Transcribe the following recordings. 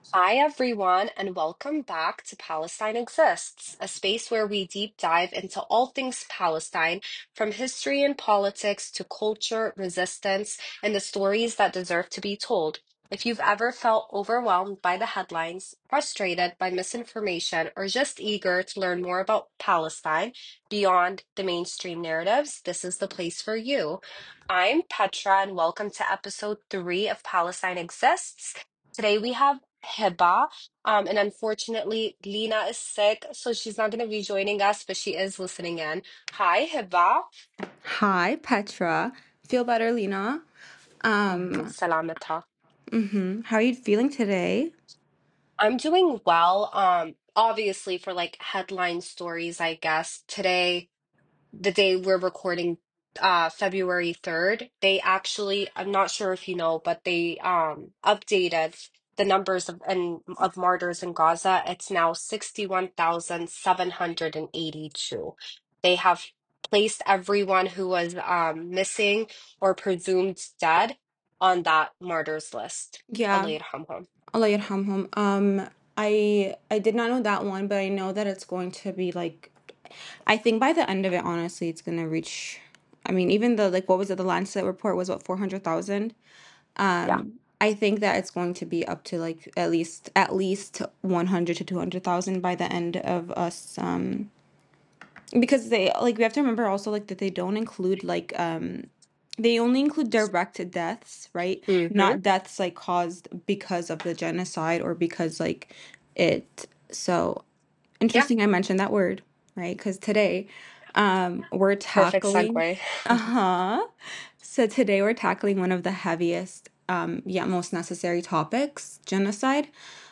Hi, everyone, and welcome back to Palestine Exists, a space where we deep dive into all things Palestine, from history and politics to culture, resistance, and the stories that deserve to be told. If you've ever felt overwhelmed by the headlines, frustrated by misinformation, or just eager to learn more about Palestine beyond the mainstream narratives, this is the place for you. I'm Petra, and welcome to episode 3 of Palestine Exists. Today we have Heba. And unfortunately, Lena is sick, so she's not going to be joining us, but she is listening in. Hi, Heba. Hi, Petra. Feel better, Lena? Um, Salamata. how are you feeling today? I'm doing well. Obviously, for like headline stories, I guess today, the day we're recording, February 3rd, they actually, I'm not sure if you know, but they updated the numbers of martyrs in Gaza. It's now 61,782. They have placed everyone who was missing or presumed dead on that martyrs list. Yeah, Allah yirhamhum. Allah yarhamhum. I did not know that one, but I know that it's going to be like, I think by the end of it, honestly, it's gonna reach. I mean, even the like, what was it? The Lancet report was what 400,000. Yeah. I think that it's going to be up to like at least 100 to 200,000 by the end of us. Because they like we have to remember also like that they don't include like they only include direct deaths, right? Mm-hmm. Not deaths like caused because of the genocide or because like it. So Yeah. interesting I mentioned that word, right? Because today we're Perfect tackling segue. uh-huh. So today we're tackling one of the heaviest yet most necessary topics, genocide.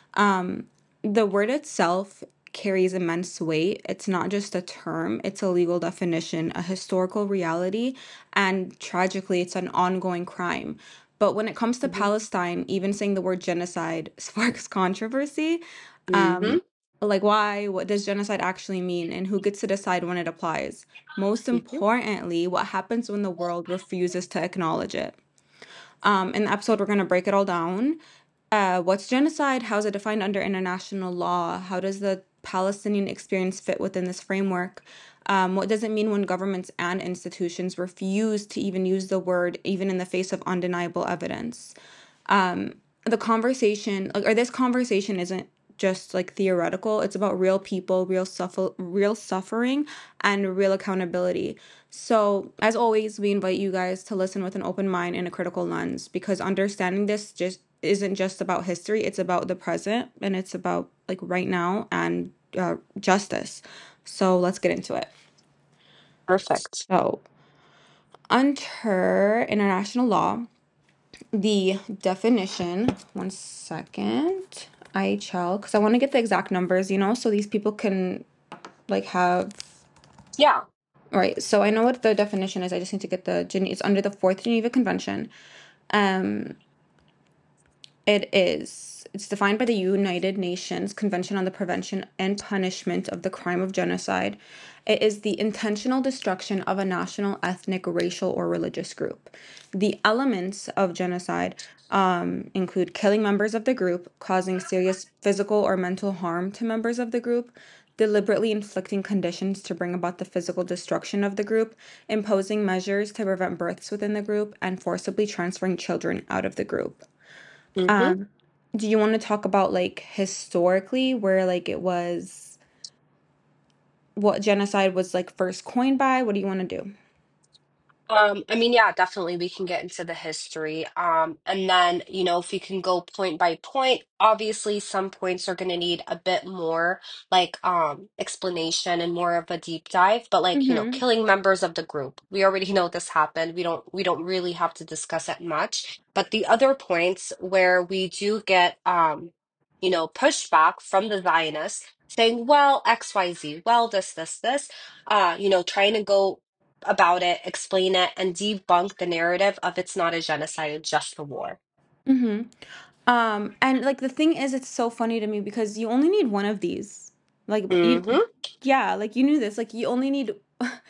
The word itself carries immense weight. It's not just a term, it's a legal definition, a historical reality, and tragically, it's an ongoing crime. But when it comes to Mm-hmm. Palestine, even saying the word genocide sparks controversy. Mm-hmm. Like, why? What does genocide actually mean? And who gets to decide when it applies? Most Mm-hmm. importantly, what happens when the world refuses to acknowledge it? In the episode, we're going to break it all down. What's genocide? How is it defined under international law? How does the Palestinian experience fit within this framework? What does it mean when governments and institutions refuse to even use the word, even in the face of undeniable evidence? The conversation, like, or this conversation isn't just like theoretical. It's about real people, real suffering, and real accountability. So, as always, we invite you guys to listen with an open mind and a critical lens because understanding this just isn't just about history. It's about the present and it's about like right now and justice. So let's get into it. Perfect. So, under international law, the definition, one second, IHL, because I want to get the exact numbers, so these people can like have, Yeah. right. So I know what the definition is. I just need to get it's under the Fourth Geneva Convention. Um, it's defined by the United Nations Convention on the Prevention and Punishment of the Crime of Genocide. It is the intentional destruction of a national, ethnic, racial, or religious group. The elements of genocide include killing members of the group, causing serious physical or mental harm to members of the group, deliberately inflicting conditions to bring about the physical destruction of the group, imposing measures to prevent births within the group, and forcibly transferring children out of the group. Mm-hmm. Um, do you want to talk about like historically where like it was what genocide was like first coined by? What do you want to do? I mean, yeah, definitely we can get into the history. And then, if we can go point by point, obviously some points are going to need a bit more like explanation and more of a deep dive, but like, Mm-hmm. killing members of the group. We already know this happened. We don't really have to discuss it much. But the other points where we do get pushback from the Zionists saying, well, XYZ, well, this, trying to go about it, explain it, and debunk the narrative of it's not a genocide, it's just a war. Mm-hmm. And like the thing is, it's so funny to me because you only need one of these. Like you, Mm-hmm. yeah, like you knew this. Like you only need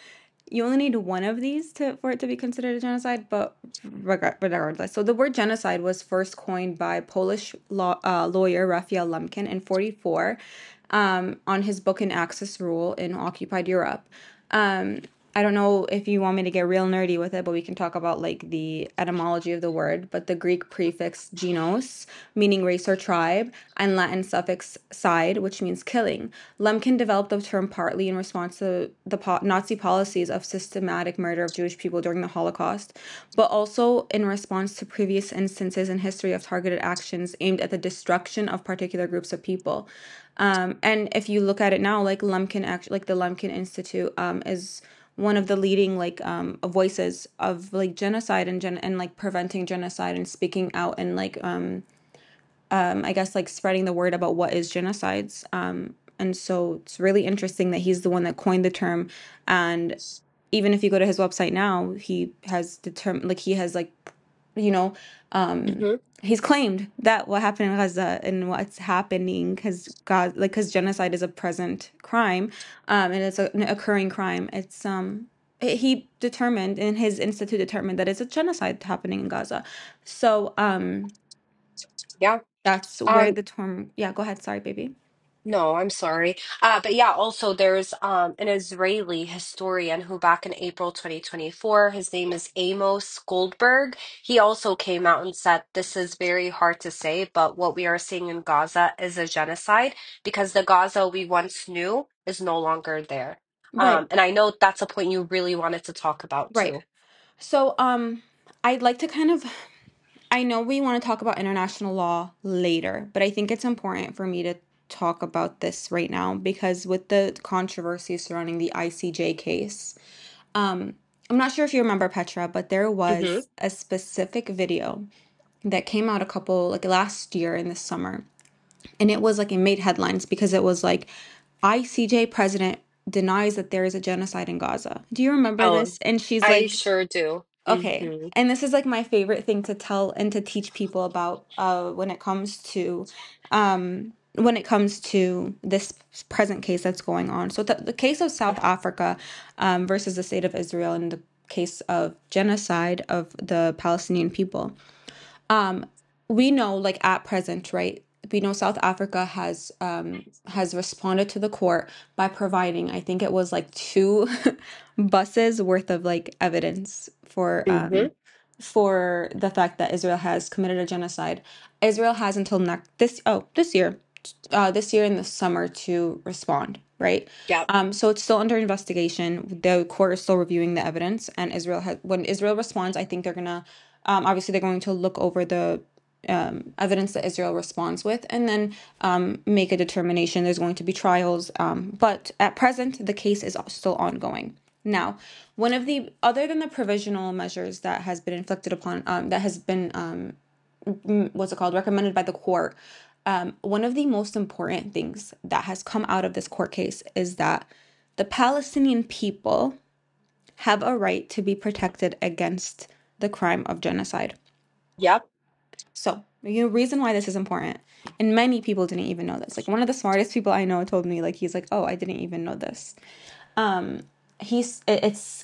you only need one of these to for it to be considered a genocide, but regardless. So the word genocide was first coined by Polish lawyer Raphael Lemkin in 44 on his book An Axis Rule in Occupied Europe. Um, I don't know if you want me to get real nerdy with it, but we can talk about like the etymology of the word. But the Greek prefix genos, meaning race or tribe, and Latin suffix "side," which means killing. Lemkin developed the term partly in response to the Nazi policies of systematic murder of Jewish people during the Holocaust, but also in response to previous instances in history of targeted actions aimed at the destruction of particular groups of people. And if you look at it now, like Lemkin, actually, like the Lemkin Institute, is one of the leading like voices of like genocide and like preventing genocide and speaking out and like I guess like spreading the word about what is genocides. And so it's really interesting that he's the one that coined the term. And even if you go to his website now, he has determined like he has like you know, Hmm. he's claimed that what happened in Gaza and what's happening because God, like, because genocide is a present crime, and it's an occurring crime. He determined, and his institute determined that it's a genocide happening in Gaza. So, Yeah. that's where Um, the term. Yeah, go ahead. Sorry, baby. no, I'm sorry. But yeah, also there's an Israeli historian who back in April 2024, his name is Amos Goldberg. He also came out and said this is very hard to say, but what we are seeing in Gaza is a genocide because the Gaza we once knew is no longer there. Right, And I know that's a point you really wanted to talk about right. too. So, I'd like to kind of I know we want to talk about international law later, but I think it's important for me to talk about this right now because with the controversy surrounding the ICJ case, um, I'm not sure if you remember Petra, but there Hmm. was a specific video that came out a couple like last year in the summer, and it was like it made headlines because it was like ICJ president denies that there is a genocide in Gaza. Do you remember Oh, this? And she's I like, sure do. okay. Hmm. And this is like my favorite thing to tell and to teach people about when it comes to this present case that's going on. So the case of South Africa versus the state of Israel and the case of genocide of the Palestinian people. We know like at present, right? We know South Africa has responded to the court by providing, I think it was like two buses worth of like evidence Hmm. for the fact that Israel has committed a genocide. Israel has until next this year in the summer to respond, right? Yeah. So it's still under investigation. The court is still reviewing the evidence, and Israel has when Israel responds, I think they're gonna obviously they're going to look over the evidence that Israel responds with, and then make a determination. There's going to be trials, but at present, the case is still ongoing. Now, one of the other than the provisional measures that has been inflicted upon, that has been what's it called, recommended by the court. One of the most important things that has come out of this court case is that the Palestinian people have a right to be protected against the crime of genocide. Yep. So, the reason why this is important, and many people didn't even know this. Like one of the smartest people I know told me, like he's like, "Oh, I didn't even know this." Um, it's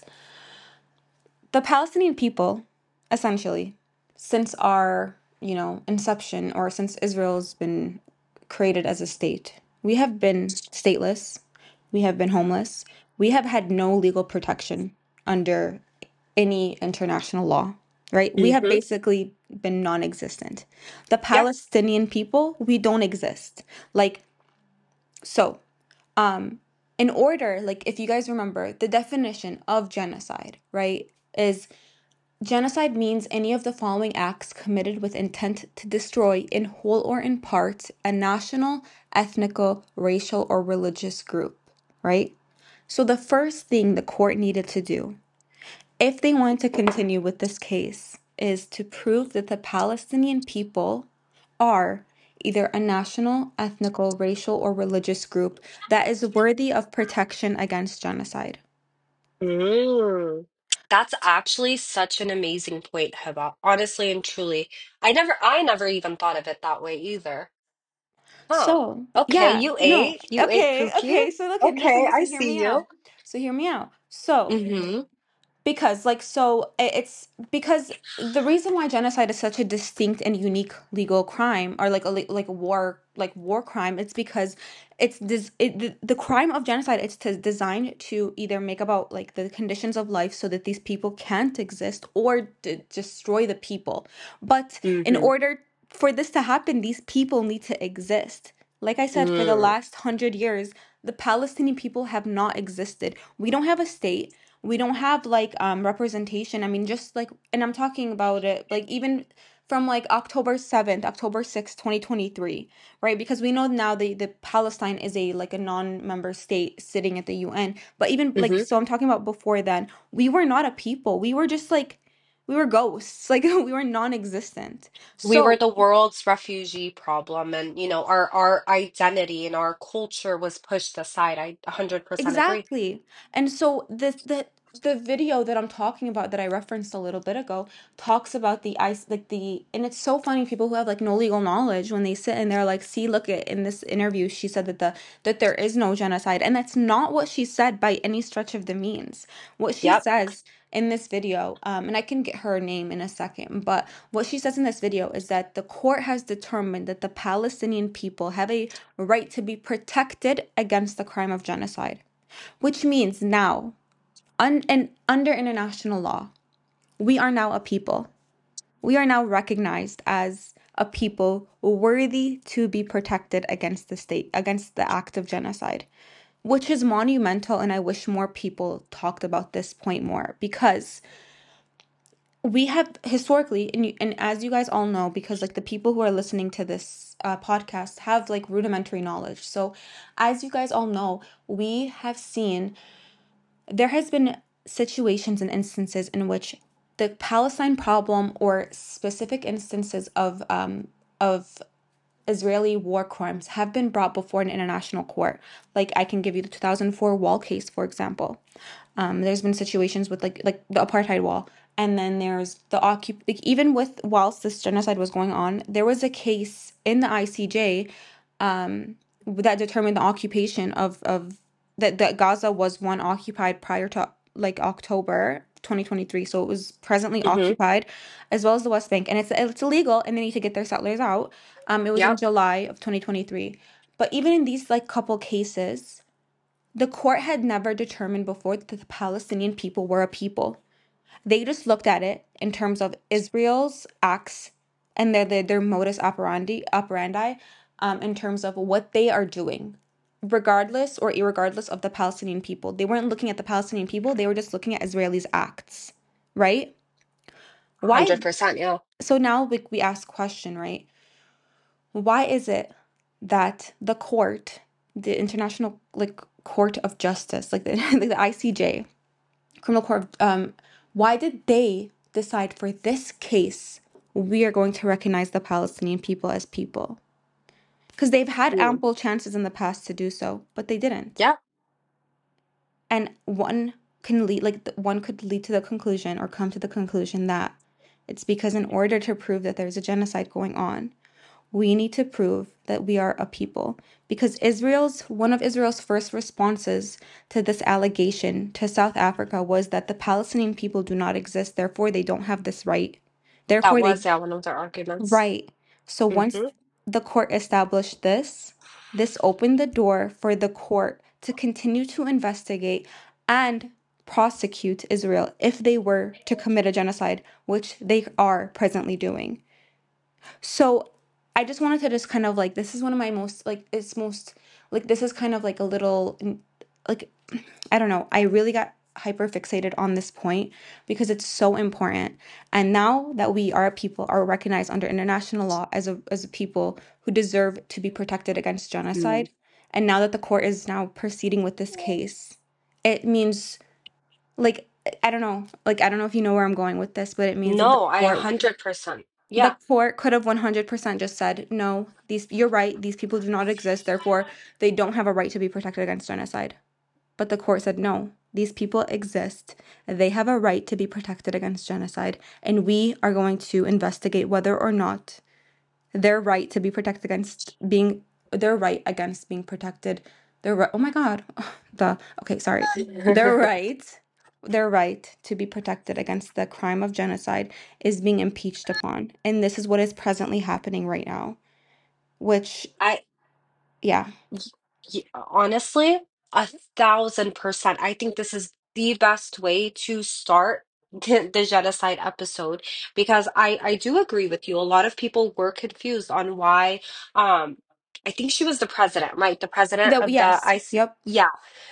the Palestinian people, essentially, since our inception or since Israel's been created as a state, we have been stateless, we have been homeless, we have had no legal protection under any international law, right? We have Hmm. basically been non-existent. The Yep. Palestinian people, we don't exist. Like so, um, in order, like if you guys remember, the definition of genocide, right, is genocide means any of the following acts committed with intent to destroy, in whole or in part, a national, ethnical, racial, or religious group, right? So the first thing the court needed to do, if they wanted to continue with this case, is to prove that the Palestinian people are either a national, ethnical, racial, or religious group that is worthy of protection against genocide. Mm. That's actually such an amazing point, Heba. Honestly and truly. I never even thought of it that way either. Huh. So, Okay, yeah, you no, ate. You ate okay, Pookie? okay. So, look, Okay, I listen, hear see me out. you. So hear me out. So Mm-hmm. because it's because the reason why genocide is such a distinct and unique legal crime, or like like a war crime, it's because the crime of genocide, it's designed to either make about like the conditions of life so that these people can't exist, or destroy the people. But in Mm-hmm. order for this to happen, these people need to exist. Like I said, for the Mm. last 100 years, the Palestinian people have not existed. We don't have a state. We don't have like representation. I mean, just like, and I'm talking about it like even from like October 7th, October 6th, 2023, right? Because we know now the Palestine is a like a non-member state sitting at the UN. But even like, Mm-hmm. so I'm talking about before then, we were not a people. We were just like, we were ghosts. Like we were non-existent. We were So the world's refugee problem, and our identity and our culture was pushed aside. I 100% agree. exactly. And so the video that I'm talking about, that I referenced a little bit ago, talks about the ice like the and it's so funny, people who have like no legal knowledge, when they sit and they're like, see, look at, in this interview she said that there is no genocide, and that's not what she said by any stretch of the means. What she Yep. says in this video, and I can get her name in a second, but what she says in this video is that the court has determined that the Palestinian people have a right to be protected against the crime of genocide, which means now, and under international law, we are now a people. We are now recognized as a people worthy to be protected against the state, against the act of genocide, which is monumental. And I wish more people talked about this point more, because we have historically, and as you guys all know, because like the people who are listening to this podcast have like rudimentary knowledge. So, as you guys all know, we have seen, there has been situations and instances in which the Palestine problem, or specific instances of Israeli war crimes, have been brought before an international court. Like I can give you the 2004 wall case, for example. There's been situations with like the apartheid wall, and then there's the like even with, whilst this genocide was going on, there was a case in the ICJ that determined the occupation of that Gaza was one occupied prior to like October 2023, so it was presently Mm-hmm. occupied, as well as the West Bank, and it's illegal, and they need to get their settlers out. It was in Yep. July of 2023, but even in these like couple cases, the court had never determined before that the Palestinian people were a people. They just looked at it in terms of Israel's acts and their modus operandi, in terms of what they are doing, regardless or irregardless of the Palestinian people. They weren't looking at the Palestinian people, they were just looking at Israelis' acts, right? Why? 100%. Yeah. So now we ask question, right? Why is it that the court, the International like Court of Justice, like the, like the ICJ, Criminal Court, why did they decide for this case we are going to recognize the Palestinian people as people? Because they've had Mm. ample chances in the past to do so, but they didn't. Yep. And one can lead, like one could lead to the conclusion, or come to the conclusion, that it's because in order to prove that there's a genocide going on, we need to prove that we are a people. Because one of Israel's first responses to this allegation to South Africa was that the Palestinian people do not exist, therefore they don't have this right. That Therefore was, they yeah, one of their arguments. right. So once Mm-hmm. the court established this opened the door for the court to continue to investigate and prosecute Israel if they were to commit a genocide, which they are presently doing. So I just wanted to just kind of like, this is one of my most like, it's most like, this is kind of like a little like, I don't know, I really got hyper fixated on this point because it's so important. And now that we are a people, are recognized under international law as a people who deserve to be protected against Mm. genocide, and now that the court is now proceeding with this case, it means like, I don't know if you know where I'm going with this, but it means that No, I 100%. the Yeah. court could have 100% just said, no, you're right, these people do not exist, therefore they don't have a right to be protected against genocide. But the court said, no, these people exist. They have a right to be protected against genocide. And we are going to investigate whether or not their right to be protected against being, their right against being protected, Oh my God. The okay, sorry. Their right, their right to be protected against the crime of genocide is being impeached upon. And this is what is presently happening right now, which, I yeah. honestly, 1,000%. I think this is the best way to start the genocide episode because I do agree with you. A lot of people were confused on why um I think she was the president, right? The president of the Yes, IC, yep. yeah.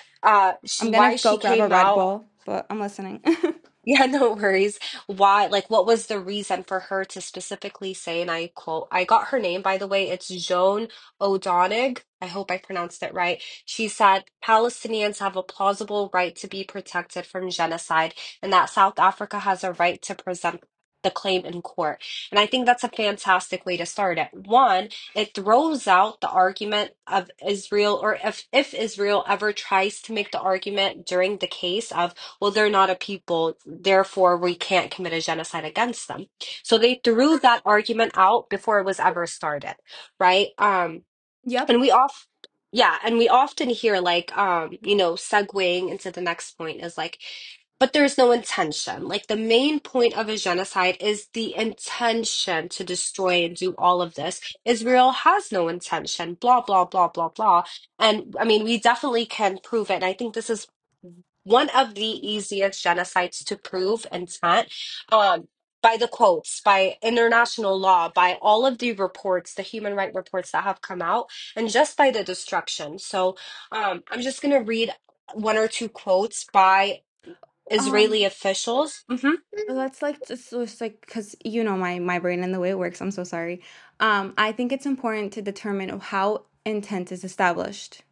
I'm gonna Why go she grab a came Red out. Bull, but I'm listening. Yeah, no worries. Why, like, what was the reason for her to specifically say, and I quote, I got her name, by the way, it's Joan O'Donig. I hope I pronounced it right. She said, Palestinians have a plausible right to be protected from genocide, and that South Africa has a right to present the claim in court. And I think that's a fantastic way to start it. One, it throws out the argument of Israel, or if Israel ever tries to make the argument during the case of, well, they're not a people, therefore we can't commit a genocide against them. So they threw that argument out before it was ever started, right? Yep. And we off Yeah, and we often hear like segueing into the next point is like, but there's no intention. Like the main point of a genocide is the intention to destroy and do all of this. Israel has no intention, blah, blah, blah, blah, blah. And I mean, we definitely can prove it. And I think this is one of the easiest genocides to prove intent, um, by the quotes, by international law, by all of the reports, the human rights reports that have come out, and just by the destruction. So I'm just going to read one or two quotes by Israeli Um, officials. Hmm. let's like just like because you know my brain and the way it works. I'm so sorry. I think it's important to determine how intent is established,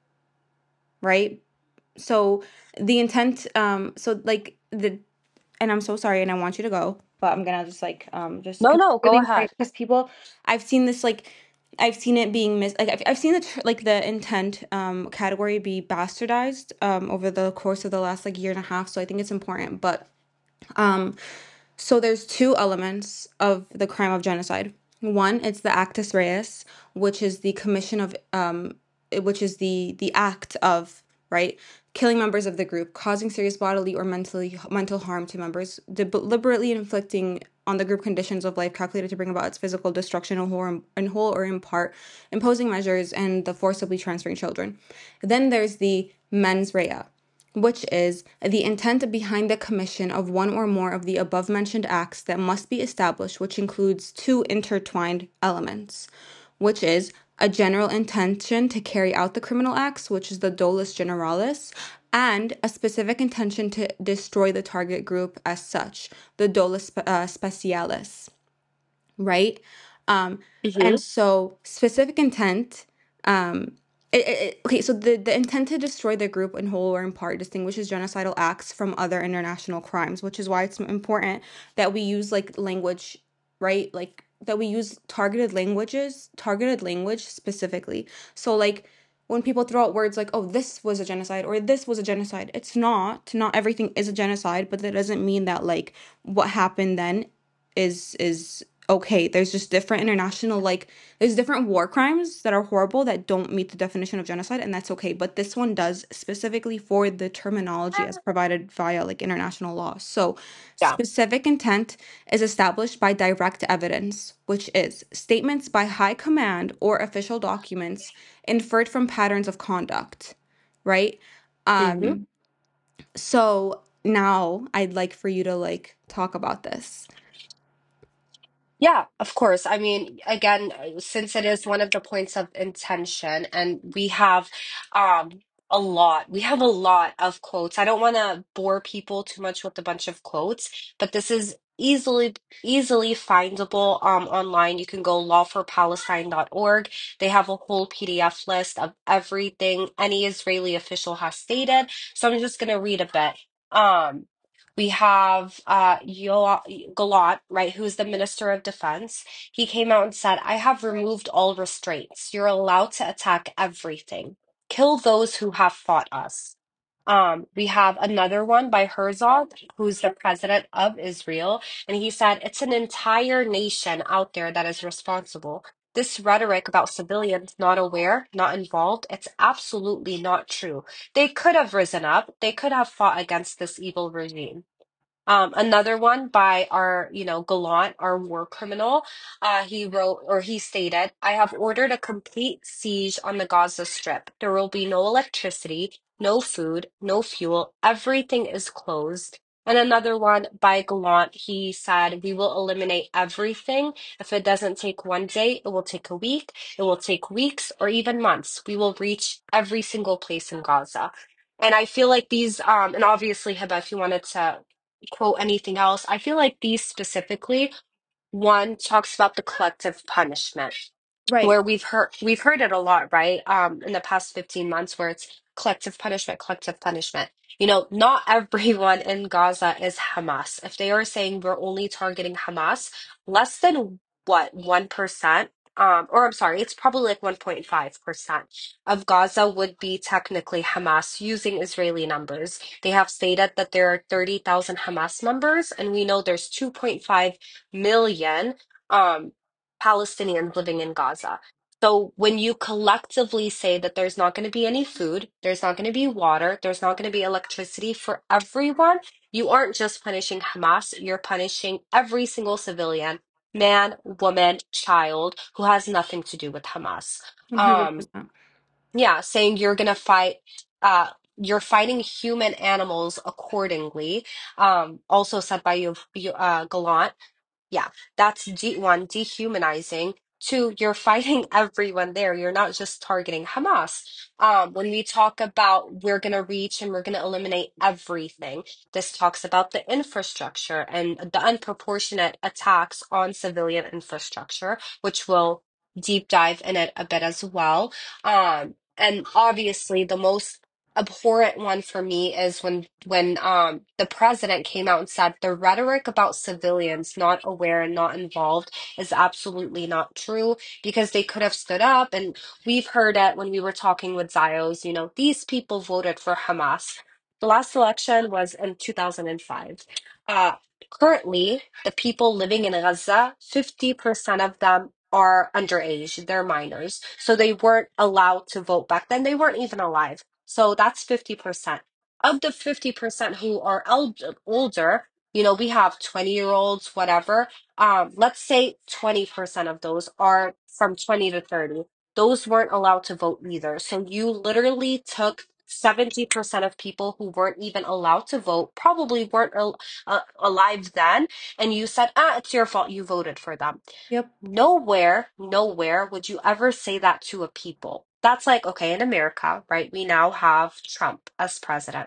right? So the intent, so like the, and I'm so sorry, and I want you to go, but I'm gonna just like just No, because no, go really ahead. because people, I've seen this like. I've seen it being like I've seen like the intent category be bastardized over the course of the last like year and a half. So I think it's important, but um so there's two elements of the crime of genocide. One, it's the actus reus, which is the commission of which is the act of, right, killing members of the group, causing serious bodily or mental harm to members, deliberately inflicting on the group conditions of life calculated to bring about its physical destruction in whole or in part, imposing measures, and the forcibly transferring children. Then there's the mens rea, which is the intent behind the commission of one or more of the above mentioned acts that must be established, which includes two intertwined elements, which is a general intention to carry out the criminal acts, which is the dolus generalis, and a specific intention to destroy the target group as such, the dolus specialis, right? Um, Hmm. and so specific intent, um, okay, so the intent to destroy the group in whole or in part distinguishes genocidal acts from other international crimes, which is why it's important that we use like language, right? Like that we use targeted language specifically. So like when people throw out words like, oh, this was a genocide or this was a genocide, it's not. Not everything is a genocide, but that doesn't mean that like what happened then is okay. There's just different international, like there's different war crimes that are horrible that don't meet the definition of genocide, and that's okay. But this one does, specifically for the terminology as provided via like international law. So Yeah. specific intent is established by direct evidence, which is statements by high command or official documents inferred from patterns of conduct, right? Hmm. um so now I'd like for you to like talk about this. Yeah, of course. I mean, again, since it is one of the points of intention, and um we have a lot of quotes. I don't want to bore people too much with a bunch of quotes, but this is easily findable online. You can go lawforpalestine.org. They have a whole PDF list of everything any Israeli official has stated. So I'm just going to read a bit. Um we have Galat, right, who's the Minister of Defense. He came out and said, I have removed all restraints. You're allowed to attack everything. Kill those who have fought us. We have another one by Herzog, who's the president of Israel, and he said, it's an entire nation out there that is responsible. this rhetoric about civilians not aware, not involved, it's absolutely not true. They could have risen up, they could have fought against this evil regime. Another one by our, Gallant, our war criminal. He wrote or he stated, I have ordered a complete siege on the Gaza Strip. There will be no electricity, no food, no fuel. Everything is closed. And another one by Gallant, he said, we will eliminate everything. If it doesn't take one day, it will take a week, it will take weeks, or even months. We will reach every single place in Gaza. And I feel like these, and obviously, Hiba, if you wanted to quote anything else. I feel like these specifically, one talks about the collective punishment, Right. where we've heard it a lot, right? In the past 15 months, where it's collective punishment, collective punishment. Not everyone in Gaza is Hamas. If they are saying we're only targeting Hamas, less than what, 1%, or I'm sorry, it's probably like 1.5% of Gaza would be technically Hamas using Israeli numbers. They have stated that there are 30,000 Hamas members, and we know there's 2.5 million um Palestinians living in Gaza. So when you collectively say that there's not going to be any food, there's not going to be water, there's not going to be electricity for everyone, you aren't just punishing Hamas, you're punishing every single civilian, man, woman, child, who has nothing to do with Hamas. Um, 100%. yeah, saying you're going to fight, uh, you're fighting human animals accordingly. Also said by Gallant. Yeah, that's one, dehumanizing. Two, you're fighting everyone there. You're not just targeting Hamas. When we talk about we're going to reach and we're going to eliminate everything, this talks about the infrastructure and the unproportionate attacks on civilian infrastructure, which we'll deep dive in it a bit as well. And obviously, the most abhorrent one for me is when the president came out and said the rhetoric about civilians not aware and not involved is absolutely not true, because they could have stood up, and we've heard it when we were talking with Zios, these people voted for Hamas. The last election was in 2005. uh Currently, the people living in Gaza, 50% of them are underage, they're minors, so they weren't allowed to vote back then. They weren't even alive, so that's 50%. Of the 50% who are older, we have 20-year-olds, whatever. Let's say 20% of those are from 20 to 30. Those weren't allowed to vote either. So you literally took 70% of people who weren't even allowed to vote, probably weren't alive then, and you said, it's your fault, you voted for them. Yep. Nowhere, nowhere would you ever say that to a people. That's like, okay, in America, right? We now have Trump as president.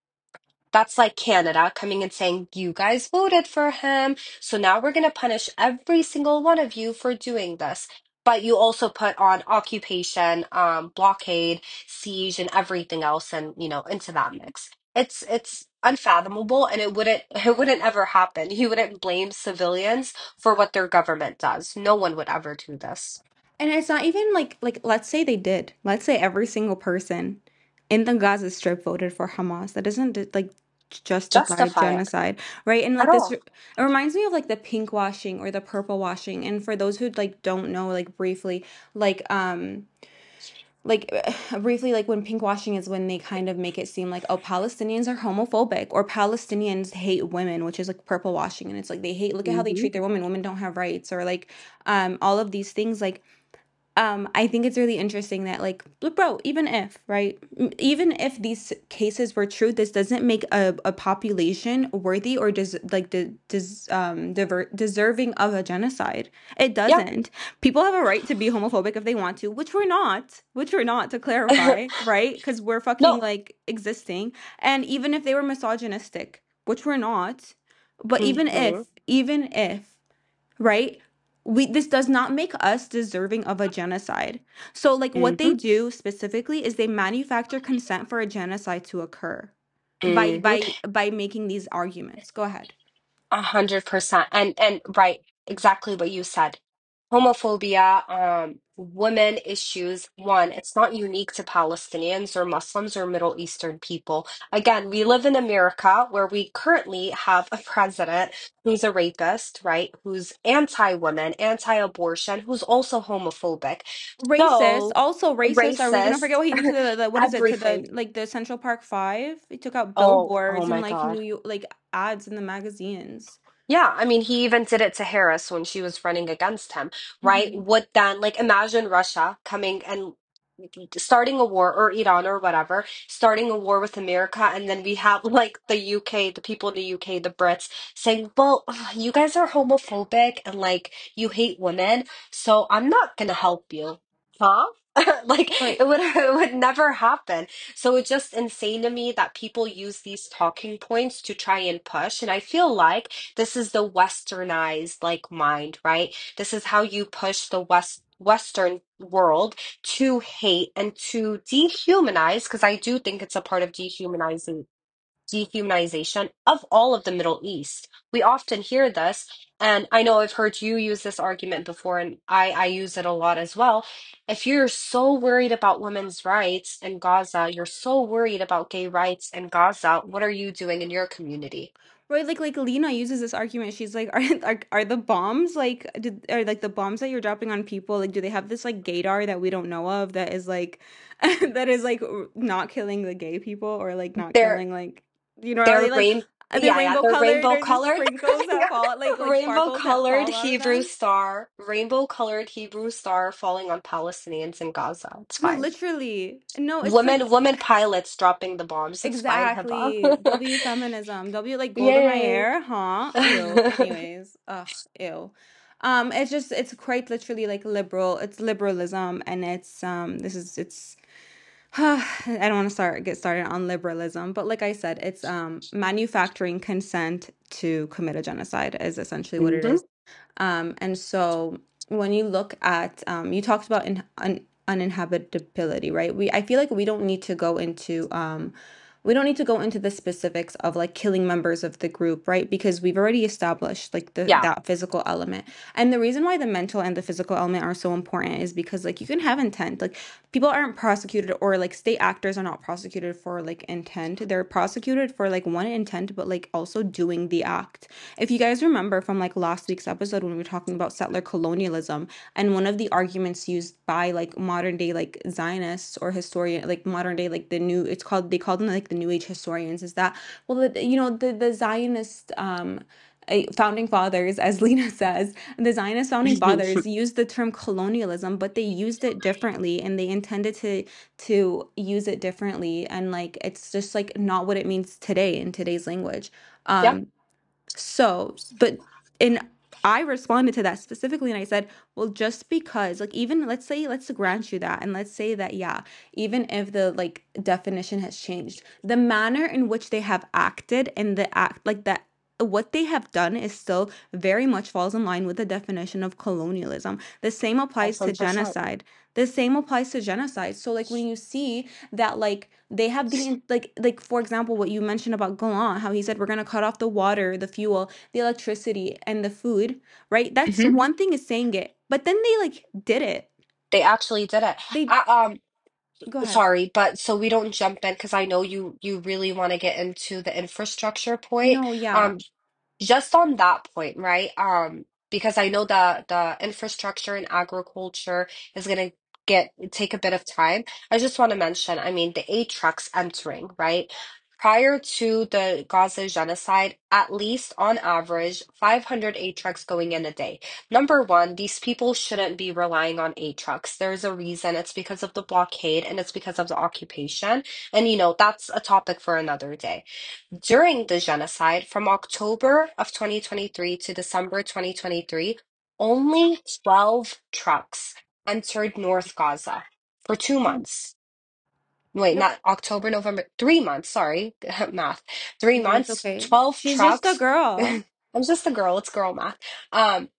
That's like Canada coming and saying, you guys voted for him, so now we're going to punish every single one of you for doing this. But you also put on occupation, blockade, siege, and everything else, and into that mix. It's unfathomable, and it wouldn't ever happen. You wouldn't blame civilians for what their government does. No one would ever do this. And it's not even like let's say they did. Let's say every single person in the Gaza Strip voted for Hamas. That doesn't like justify Justify it genocide, right? And at like this all. it reminds me of like the pink washing or the purple washing. And for those who like don't know, like briefly, like like briefly, like when pink washing is when they kind of make it seem like, oh, Palestinians are homophobic or Palestinians hate women, which is like purple washing. And it's like they hate, look at how they Hmm. treat their women don't have rights, or like all of these things. Like I think it's really interesting that, like, bro, even if, right, even if these cases were true, this doesn't make a population worthy or deserving of a genocide. It Yeah. doesn't. People have a right to be homophobic if they want to, which we're not, to clarify, right? Because we're fucking No. like existing. And even if they were misogynistic, which we're not, but Hmm. even if, right? This does not make us deserving of a genocide. So like what they Hmm. do specifically is they manufacture consent for a genocide to occur by Hmm. making these arguments. Go ahead. 100%. And right, exactly what you said. Homophobia, women issues. One, it's not unique to Palestinians or Muslims or Middle Eastern people. Again, we live in America where we currently have a president who's a rapist, right? Who's anti-women, anti-abortion, who's also homophobic. Racist, So, also racist. Are we gonna racist, forget what he did to the what is it, to the everything. like the Central Park Five? He took out Oh billboards and my like New God. York, like ads in the magazines. Yeah, I mean, he even did it to Harris when she was running against him, right? Hmm. Would then, like, imagine Russia coming and starting a war, or Iran or whatever, starting a war with America, and then we have like the UK, the people in the UK, the Brits saying, well, you guys are homophobic and like you hate women, so I'm not gonna help you. Huh? Like But it would never happen. So it's just insane to me that people use these talking points to try and push. And I feel like this is the westernized like mind, right? This is how you push the Western world to hate and to dehumanize, because I do think it's a part of dehumanization of all of the Middle East. We often hear this, and I know I've heard you use this argument before, and I use it a lot as well. If you're so worried about women's rights in Gaza, you're so worried about gay rights in Gaza, what are you doing in your community? right, like Lena uses this argument. She's like, are the bombs like are like the bombs that you're dropping on people, like do they have this like gaydar that we don't know of that is like that is like not killing the gay people or like not They're killing like you know what I they're mean? Like rain they're yeah, rainbow they're colored. rainbow There's just colored. sprinkles that Yeah. fall like Rainbow sparkles that colored fall out of Hebrew them. star, rainbow colored Hebrew star falling on Palestinians in Gaza. It's No, fine. literally. No, it's like Women pilots dropping the bombs. It's fine, Heba. exactly. W feminism. W like Golda Yay. Meir, huh? Ew. Anyways, ugh, ew. It's just it's quite literally like liberal. It's liberalism, and it's this is it's. I don't want to get started on liberalism, but like I said, it's manufacturing consent to commit a genocide is essentially what it Hmm. is. And so when you look at, you talked about uninhabitability, right? I feel like we don't need to go into, we don't need to go into the specifics of like killing members of the group, right? Because we've already established like Yeah, that physical element. And the reason why the mental and the physical element are so important is because like you can have intent. Like people aren't prosecuted or like state actors are not prosecuted for like intent. They're prosecuted for like one intent, but like also doing the act. If you guys remember from like last week's episode when we were talking about settler colonialism, and one of the arguments used by like modern day like Zionists or historian like modern day like the new it's called they call them like the new age historians is that well you know the Zionist founding fathers, as Lena says, the Zionist founding fathers used the term colonialism, but they used it differently, and they intended to use it differently, and like it's just like not what it means today in today's language. yeah. Um, but and I responded to that specifically and I said, well, just because, like, even let's grant you that, and let's say that, yeah, even if the like definition has changed, the manner in which they have acted and the act, like that, what they have done is still very much falls in line with the definition of colonialism. The same applies to 100%. genocide. The same applies to genocide. So, like, when you see that, like, they have like for example what you mentioned about Golan, how he said we're going to cut off the water, the fuel, the electricity, and the food, right? That's Hmm. one thing is saying it, but then they like did it. They actually did it. They I, go ahead. sorry, but so we don't jump in because I know you really want to get into the infrastructure point. No, yeah. Um, just on that point, right? Because I know the infrastructure and agriculture is gonna take a bit of time. I just want to mention, I mean, the aid trucks entering, right? Prior to the Gaza genocide, at least on average, 500 aid trucks going in a day. Number one, these people shouldn't be relying on aid trucks. There's a reason. It's because of the blockade and it's because of the occupation. And that's a topic for another day. During the genocide, from October of 2023 to December 2023, only 12 trucks entered North Gaza for 2 months. Wait, Yep. not October, November, 3 months, sorry, math. Three No, it's months, okay. 12 She's just a trucks. girl. I'm just a girl, it's girl math.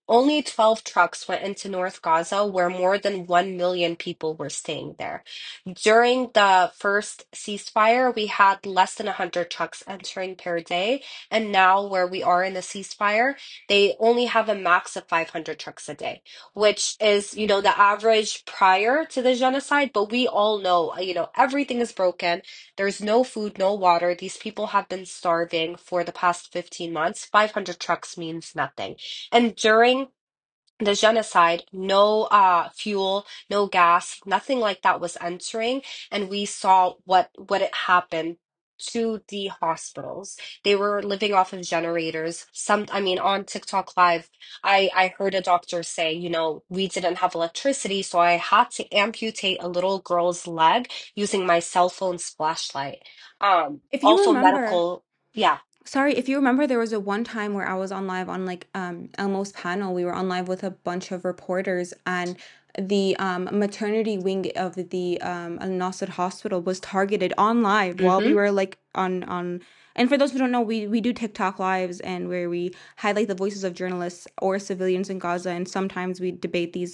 only 12 trucks went into North Gaza, where more than 1 million people were staying there. During the first ceasefire, we had less than 100 trucks entering per day. And now, where we are in the ceasefire, they only have a max of 500 trucks a day, which is, the average prior to the genocide. But we all know, everything is broken. There's no food, no water. These people have been starving for the past 15 months. 500 trucks means nothing. And during the genocide, no fuel, no gas, nothing like that was entering, and we saw what it happened to the hospitals. They were living off of generators. I mean, on TikTok Live, I heard a doctor say, we didn't have electricity, so I had to amputate a little girl's leg using my cell phone's flashlight. If you Also remember, medical, yeah. sorry, if you remember, there was a one time where I was on live on like Elmo's panel. We were on live with a bunch of reporters, and the maternity wing of the Al Nasser hospital was targeted on live while we Mm-hmm. were like on. And for those who don't know, we do TikTok lives and where we highlight the voices of journalists or civilians in Gaza, and sometimes we debate these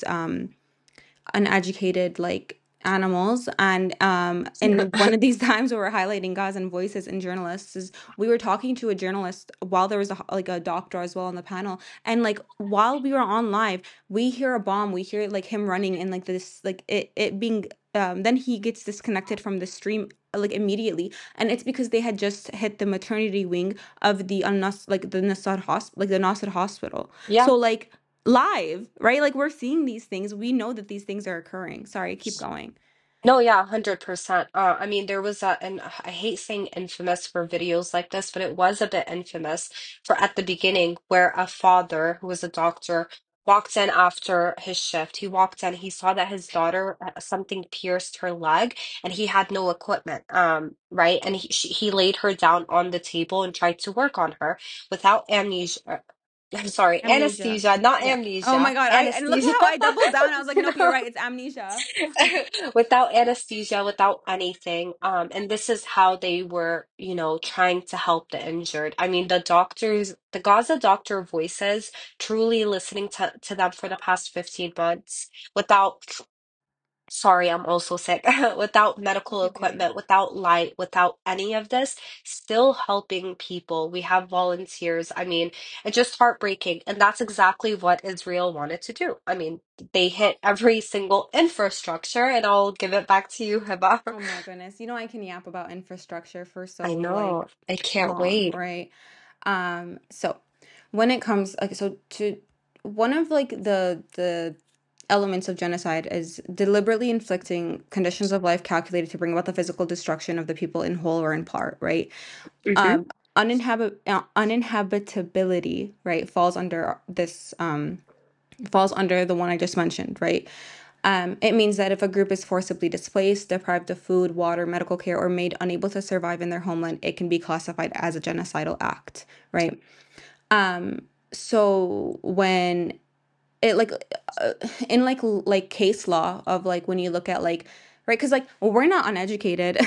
uneducated like animals. And one of these times where we're highlighting Gazan voices and journalists is we were talking to a journalist while there was like a doctor as well on the panel, and like while we were on live we hear a bomb, we hear like him running and like this like it being then he gets disconnected from the stream like immediately, and it's because they had just hit the maternity wing of the like the Nasser hospital. Yeah. So like live, right? Like we're seeing these things. We know that these things are occurring. Sorry, keep going. No, yeah, 100%. I mean, there was and I hate saying infamous for videos like this, but it was a bit infamous for at the beginning where a father who was a doctor walked in after his shift. He walked in, he saw that his daughter, something pierced her leg, and he had no equipment, right? And he laid her down on the table and tried to work on her without amnesia. I'm sorry, Amnesia. anesthesia, not Yeah. Oh my amnesia, God. I and look anesthesia. how I doubled down. I was like, nope, you're right. It's amnesia. Without anesthesia, without anything. And this is how they were, trying to help the injured. I mean, the Gaza doctor voices, truly listening to them for the past 15 months without, sorry, I'm also sick, without medical It's okay. equipment, without light, without any of this, still helping people. We have volunteers. I mean, it's just heartbreaking. And that's exactly what Israel wanted to do. I mean, they hit every single infrastructure, and I'll give it back to you, Hiba. Oh my goodness. You know I can yap about infrastructure for so I like know. I can't long, wait. right? So when it comes okay, so to one of like the elements of genocide is deliberately inflicting conditions of life calculated to bring about the physical destruction of the people in whole or in part, right? Hmm. Uninhabitability, right, falls under the one I just mentioned, right? It means that if a group is forcibly displaced, deprived of food, water, medical care, or made unable to survive in their homeland, it can be classified as a genocidal act, right? So when it like uh, in like case law of like when you look at like right, because like well, we're not uneducated.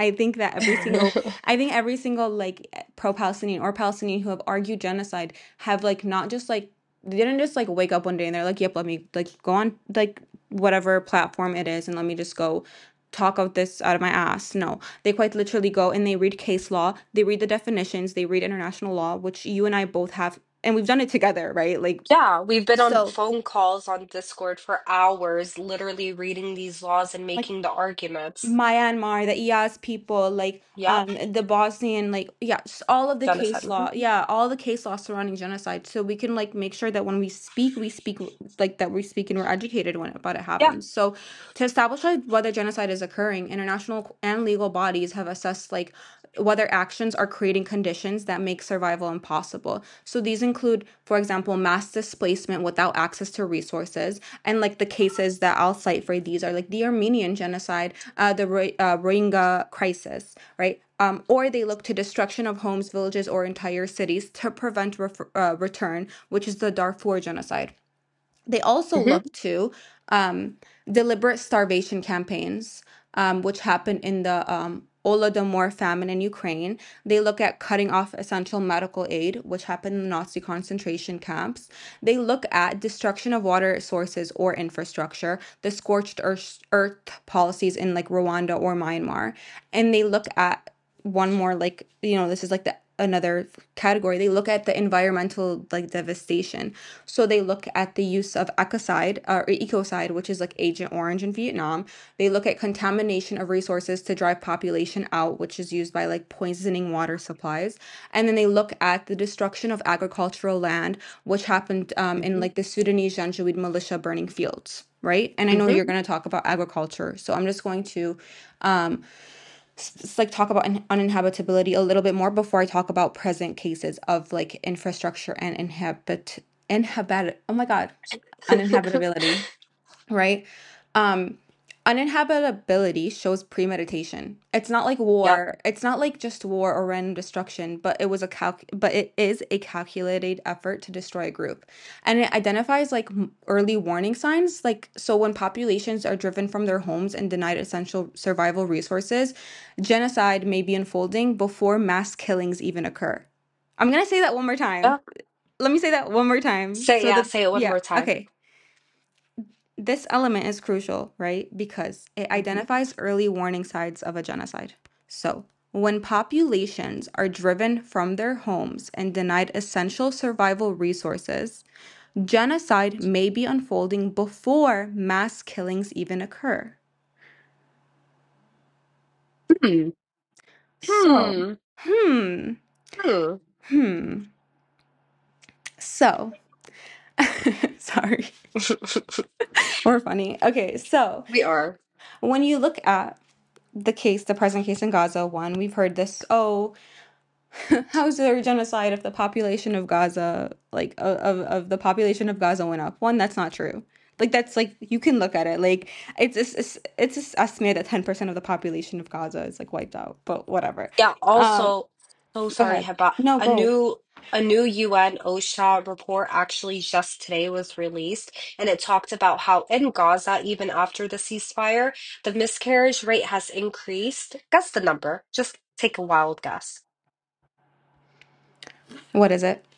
I think every single like pro-Palestinian or Palestinian who have argued genocide have like not just like they didn't just like wake up one day and they're like, yep, let me like go on like whatever platform it is and let me just go talk of this out of my ass. No, they quite literally go and they read case law, they read the definitions, they read international law, which you and I both have, and we've done it together, right? Like Yeah, we've been on so phone calls on Discord for hours, literally reading these laws and like making the arguments. Myanmar, the IAS people, like Yep. the Bosnian, like yeah, just all of the Genocide. case Mhm. law, yeah, all the case law surrounding genocide. So we can like make sure that when we speak like that we speak and we're educated when about it Yeah. happens. So to establish like whether genocide is occurring, international and legal bodies have assessed like whether actions are creating conditions that make survival impossible. So these include, for example, mass displacement without access to resources, and like the cases that I'll cite for these are like the Armenian genocide, the Rohingya crisis, right? Or they look to destruction of homes, villages, or entire cities to prevent return, which is the Darfur genocide. They also Hmm. look to deliberate starvation campaigns, which happened in the Holodomor famine in Ukraine. They look at cutting off essential medical aid, which happened in the Nazi concentration camps. They look at destruction of water sources or infrastructure, the scorched earth policies in like Rwanda or Myanmar. And they look at one more, like, this is like the another category. They look at the environmental like devastation. So they look at the use of ecocide or ecocide, which is like Agent Orange in Vietnam. They look at contamination of resources to drive population out, which is used by like poisoning water supplies. And then they look at the destruction of agricultural land, which happened in Mm-hmm. like the Sudanese Janjaweed militia burning fields, right? And I know you're Mm-hmm. going to talk about agriculture, so I'm just going to um, like talk about uninhabitability a little bit more before I talk about present cases of like infrastructure and oh my God, uninhabitability, right? Um, Uninhabitability shows premeditation. It's not like Yep. war. It's not like just war or random destruction, but it is a calculated effort to destroy a group. And it identifies like early warning signs, like so when populations are driven from their homes and denied essential survival resources, genocide may be unfolding before mass killings even occur. I'm going to say that one more time. Yeah. Let me say that one more time. Say So yeah, the say it one yeah, more time. okay. This element is crucial, right? Because it Mm-hmm. identifies early warning signs of a genocide. So, when populations are driven from their homes and denied essential survival resources, genocide may be unfolding before mass killings even occur. Hmm. So, Hmm. hmm, Hmm. hmm. So, sorry, we're funny. Okay, so We are. when you look at the present case in Gaza, one, we've heard this, oh, how is there a genocide if the population of Gaza, like of the population of Gaza went up? One, that's not true. Like that's like you can look at it like it's just estimated that 10% of the population of Gaza is like wiped out, but whatever. Yeah, Um, also, so Go sorry, ahead. Heba. No, go. A new UN OSHA report actually just today was released, and it talked about how in Gaza, even after the ceasefire, the miscarriage rate has increased. Guess the number. Just take a wild guess. What is it?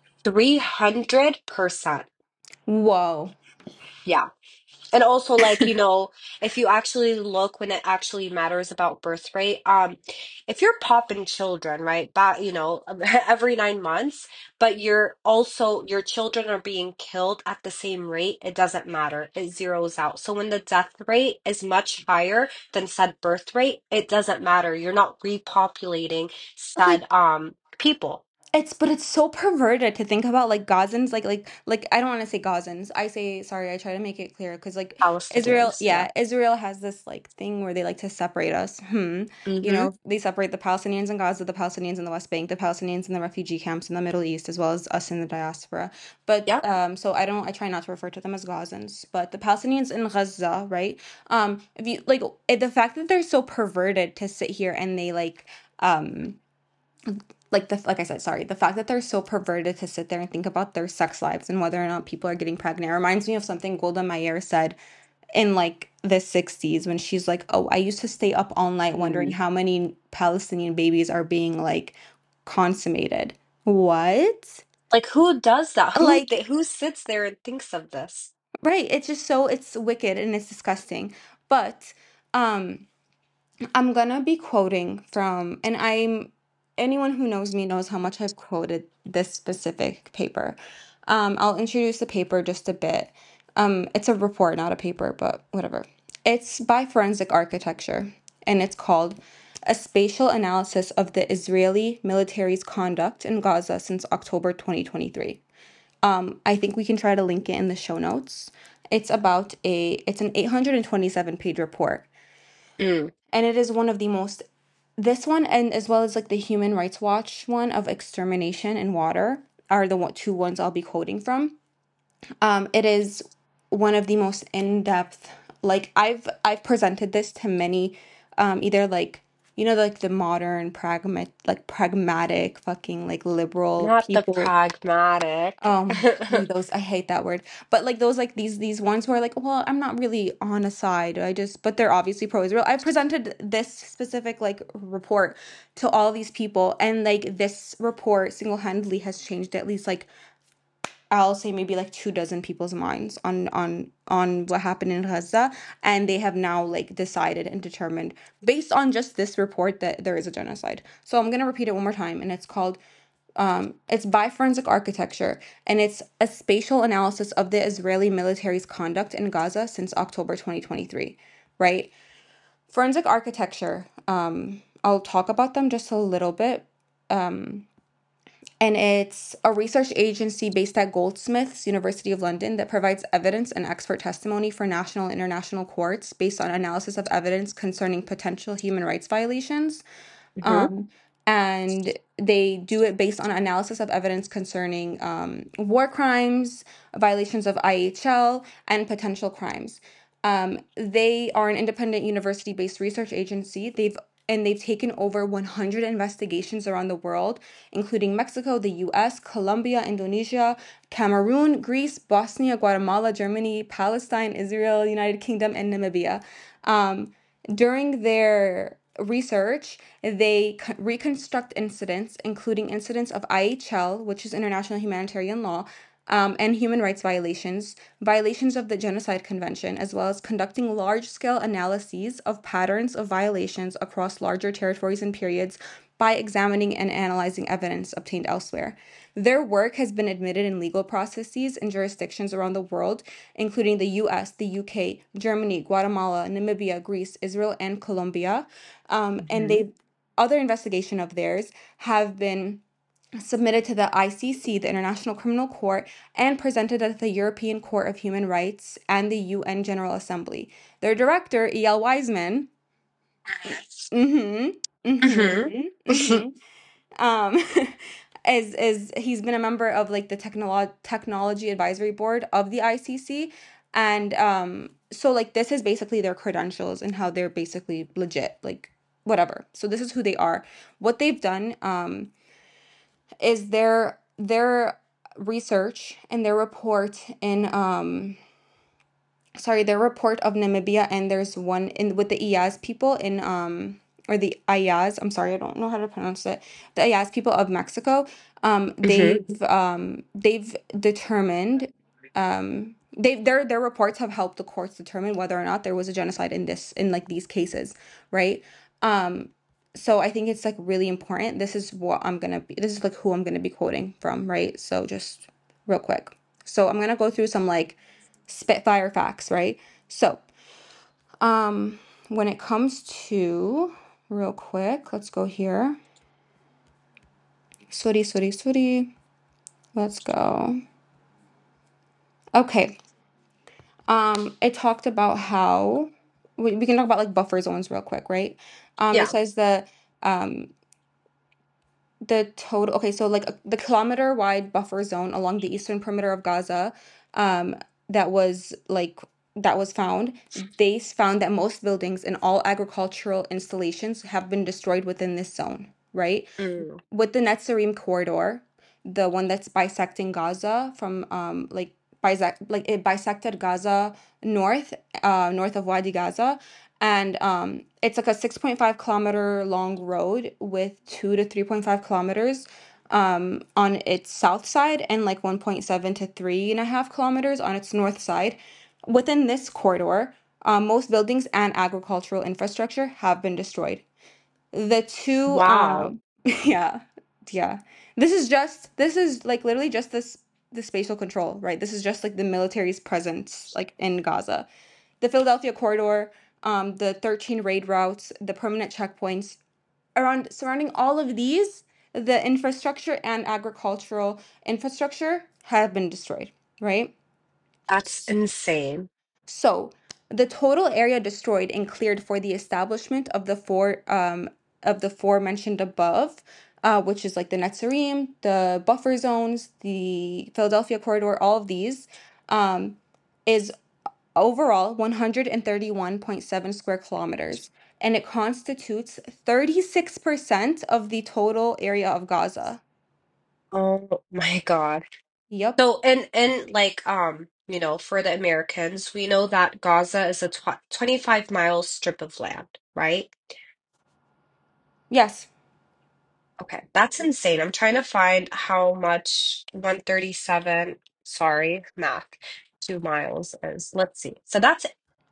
300%. Whoa. Yeah. And also, like, if you actually look when it actually matters about birth rate, if you're popping children, right, back, every 9 months, but your children are being killed at the same rate, it doesn't matter. It zeroes out. So when the death rate is much higher than said birth rate, it doesn't matter. You're not repopulating Like said, people, it's so perverted to think about like Gazans like I don't want to say Gazans. I say sorry, I try to make it clear because like Israel, Palestinians. Yeah. yeah, Israel has this like thing where they like to separate us. Mm-hmm. They separate the Palestinians in Gaza, the Palestinians in the West Bank, the Palestinians in the refugee camps in the Middle East, as well as us in the diaspora. But Yeah. so I try not to refer to them as Gazans, but the Palestinians in Gaza, right? If you like the fact that they're so perverted to sit here and they um like I said, sorry, the fact that they're so perverted to sit there and think about their sex lives and whether or not people are getting pregnant reminds me of something Golda Meir said in like the 60s when she's like, "Oh, I used to stay up all night wondering Mm. how many Palestinian babies are being like consummated." What? Like who does that? Like, Who sits there and thinks of this? right, it's just so it's wicked and it's disgusting. But um I'm gonna be quoting from, and anyone who knows me knows how much I've quoted this specific paper. I'll introduce the paper just a bit. It's a report, not a paper, but whatever. It's by Forensic Architecture, and it's called A Spatial Analysis of the Israeli Military's Conduct in Gaza since October 2023. I think we can try to link it in the show notes. It's an 827 page report, Mm. and it is one of the most this one and as well as like the Human Rights Watch one of extermination in water are the two ones I'll be quoting from. It is one of the most in-depth, like I've presented this to many either like like the modern pragmatic fucking like liberal Not the people. pragmatic. Those, I hate that word. But like those, like these ones who are like, well, I'm not really on a side. But they're obviously pro-Israel. I presented this specific like report to all these people, and like this report single-handedly has changed at least like, I'll say maybe like 2 dozen people's minds on what happened in Gaza, and they have now like decided and determined based on just this report that there is a genocide. So I'm gonna repeat it one more time, and it's by Forensic Architecture, and it's a spatial analysis of the Israeli military's conduct in Gaza since October 2023, right? Forensic Architecture, I'll talk about them just a little bit. And it's a research agency based at Goldsmiths, University of London, that provides evidence and expert testimony for national and international courts based on analysis of evidence concerning potential human rights violations. Hmm. Um, and they do it based on analysis of evidence concerning war crimes, violations of IHL, and potential crimes. They are an independent university-based research agency. They've taken over 100 investigations around the world, including Mexico, the US, Colombia, Indonesia, Cameroon, Greece, Bosnia, Guatemala, Germany, Palestine, Israel, United Kingdom, and Namibia. During their research, they reconstruct incidents, including incidents of IHL, which is international humanitarian law, and human rights violations, violations of the Genocide Convention, as well as conducting large scale analyses of patterns of violations across larger territories and periods by examining and analyzing evidence obtained elsewhere. Their work has been admitted in legal processes in jurisdictions around the world, including the US, the UK, Germany, Guatemala, Namibia, Greece, Israel, and Colombia. And Hmm. other investigation of theirs have been submitted to the ICC, the International Criminal Court, and presented at the European Court of Human Rights and the UN General Assembly. Their director, E.L. Wiseman, mm-hmm, Hmm. mm-hmm, mm-hmm, um, is he's been a member of like the technology advisory board of the ICC, and so like this is basically their credentials and how they're basically legit, like whatever. So this is who they are. What they've done is their research and their report in their report of Namibia, and there's one in with the Iyaz people in or the Ayaz, I'm sorry, I don't know how to pronounce it. The Ayaz people of Mexico. Hmm. They've determined their reports have helped the courts determine whether or not there was a genocide in like these cases, right? Um so I think it's like really important. This is like who I'm gonna be quoting from, right? So just real quick. So I'm gonna go through some like Spitfire facts, right? So, when it comes to, real quick, let's go here. Sorry. Let's go. Okay. It talked about how we can talk about like buffer zones real quick, right? It Yeah. says the total, okay, so like the kilometer wide buffer zone along the eastern perimeter of Gaza, um, that was like that was found. They found that most buildings and all agricultural installations have been destroyed within this zone, right? Mm. With the Netzarim corridor, the one that's bisecting Gaza from it bisected Gaza north, north of Wadi Gaza, and it's like a 6.5 kilometer long road with 2 to 3.5 kilometers on its south side, and like 1.7 to 3.5 kilometers on its north side. Within this corridor, most buildings and agricultural infrastructure have been destroyed. The two, Wow. yeah, yeah. This is like literally just the spatial control, right? This is just like the military's presence, like in Gaza. The Philadelphia corridor, the 13 raid routes, the permanent checkpoints around surrounding all of these, the infrastructure and agricultural infrastructure have been destroyed, right? That's insane. So, the total area destroyed and cleared for the establishment of the four mentioned above, which is like the Netzarim, the buffer zones, the Philadelphia corridor, all of these, is overall 131.7 square kilometers. and it constitutes 36% of the total area of Gaza. Oh my God. Yep. So, and like, for the Americans, we know that Gaza is a 25-mile strip of land, right? Yes. Okay, that's insane. I'm trying to find how much 137, sorry, math, 2 miles is. Let's see. So that's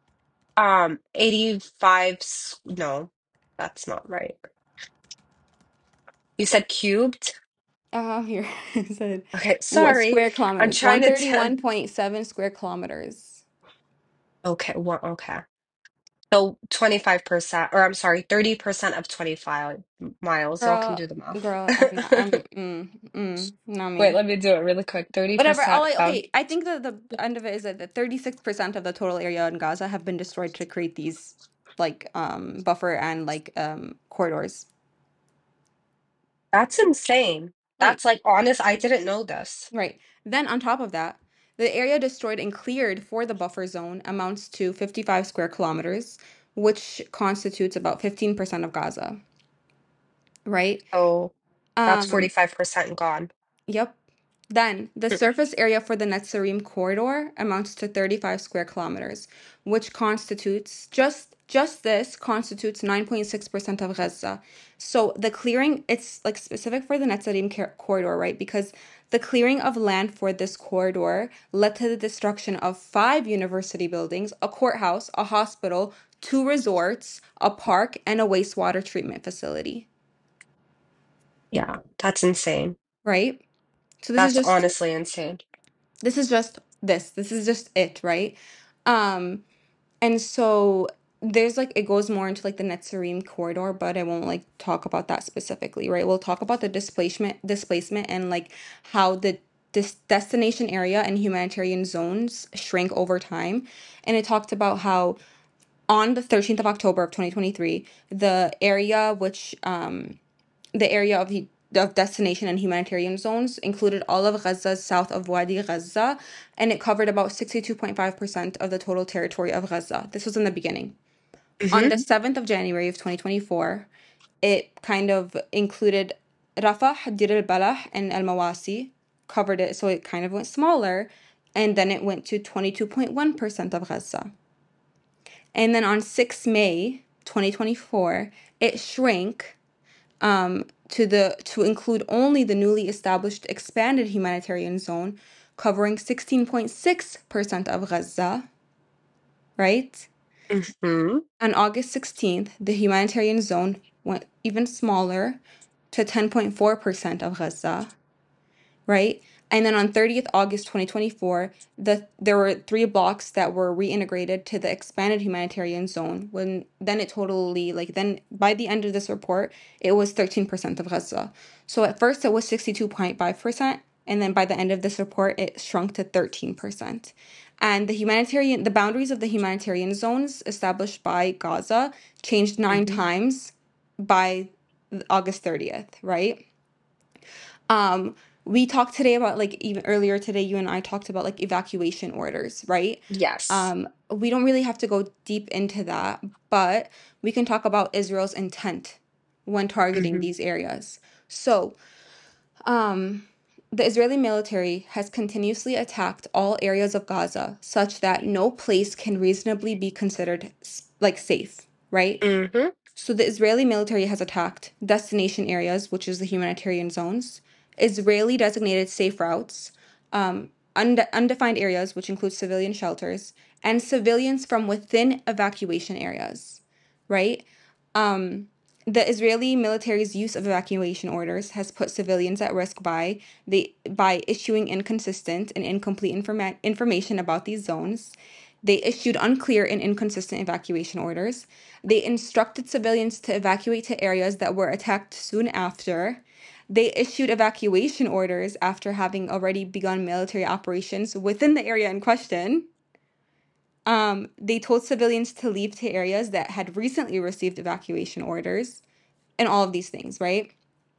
85, no, that's not right. You said cubed? Here it said Okay, what sorry. square I'm kilometers? trying to 131.7 square kilometers. okay, okay. So 25%, or I'm sorry, 30% of 25 miles. Y'all can Girl, do the math. girl, not Wait, me. let me do it really quick. Whatever. 30% Oh, wait, of okay. I think that the end of it is that the 36% of the total area in Gaza have been destroyed to create these like buffer and like corridors. that's insane. Right. That's like honest, I didn't know this. Right. Then on top of that, the area destroyed and cleared for the buffer zone amounts to 55 square kilometers, which constitutes about 15% of Gaza, right? So that's Um, 45% gone. Yep. Then, the surface area for the Netzarim corridor amounts to 35 square kilometers, which constitutes just this constitutes 9.6% of Gaza. So the clearing, it's like specific for the Netzarim corridor, right? Because the clearing of land for this corridor led to the destruction of 5 university buildings, a courthouse, a hospital, 2 resorts, a park, and a wastewater treatment facility, Yeah, that's insane. right? So this is That's just honestly insane. this is just this is just it, right? um and so there's like it goes more into like the Netzarim corridor, but I won't like talk about that specifically, right? We'll talk about the displacement and like how the this destination area and humanitarian zones shrink over time. And it talked about how on the 13th of October of 2023, the area of destination and humanitarian zones included all of Gaza south of Wadi Gaza, and it covered about 62.5% of the total territory of Gaza. This was in the beginning. On Hmm. the 7th of January of 2024, it kind of included Rafah, Dir al-Balah, and Al-Mawasi, covered it, so it kind of went smaller, and then it went to 22.1% of Gaza. And then on 6 May 2024, it shrank to include only the newly established expanded humanitarian zone covering 16.6% of Gaza, right? Hmm. On August 16th, the humanitarian zone went even smaller to 10.4% of Gaza, right? And then on 30th August 2024, there were 3 blocks that were reintegrated to the expanded humanitarian zone. When then it totally like then by the end of this report, it was 13% of Gaza. So at first it was 62.5%, and then by the end of this report, it shrunk to 13%. And the boundaries of the humanitarian zones established by Gaza changed nine Hmm. times by August 30th, right? Um, we talked today about like even earlier today, you and I talked about like evacuation orders, right? Yes. We don't really have to go deep into that, but we can talk about Israel's intent when targeting Hmm. these areas. So, um, the Israeli military has continuously attacked all areas of Gaza such that no place can reasonably be considered like safe, right? Hmm. So the Israeli military has attacked destination areas, which is the humanitarian zones, Israeli designated safe routes, undefined areas, which include civilian shelters, and civilians from within evacuation areas, right? Um, the Israeli military's use of evacuation orders has put civilians at risk by issuing inconsistent and incomplete information about these zones. They issued unclear and inconsistent evacuation orders. They instructed civilians to evacuate to areas that were attacked soon after. They issued evacuation orders after having already begun military operations within the area in question. They told civilians to leave to areas that had recently received evacuation orders, and all of these things, right?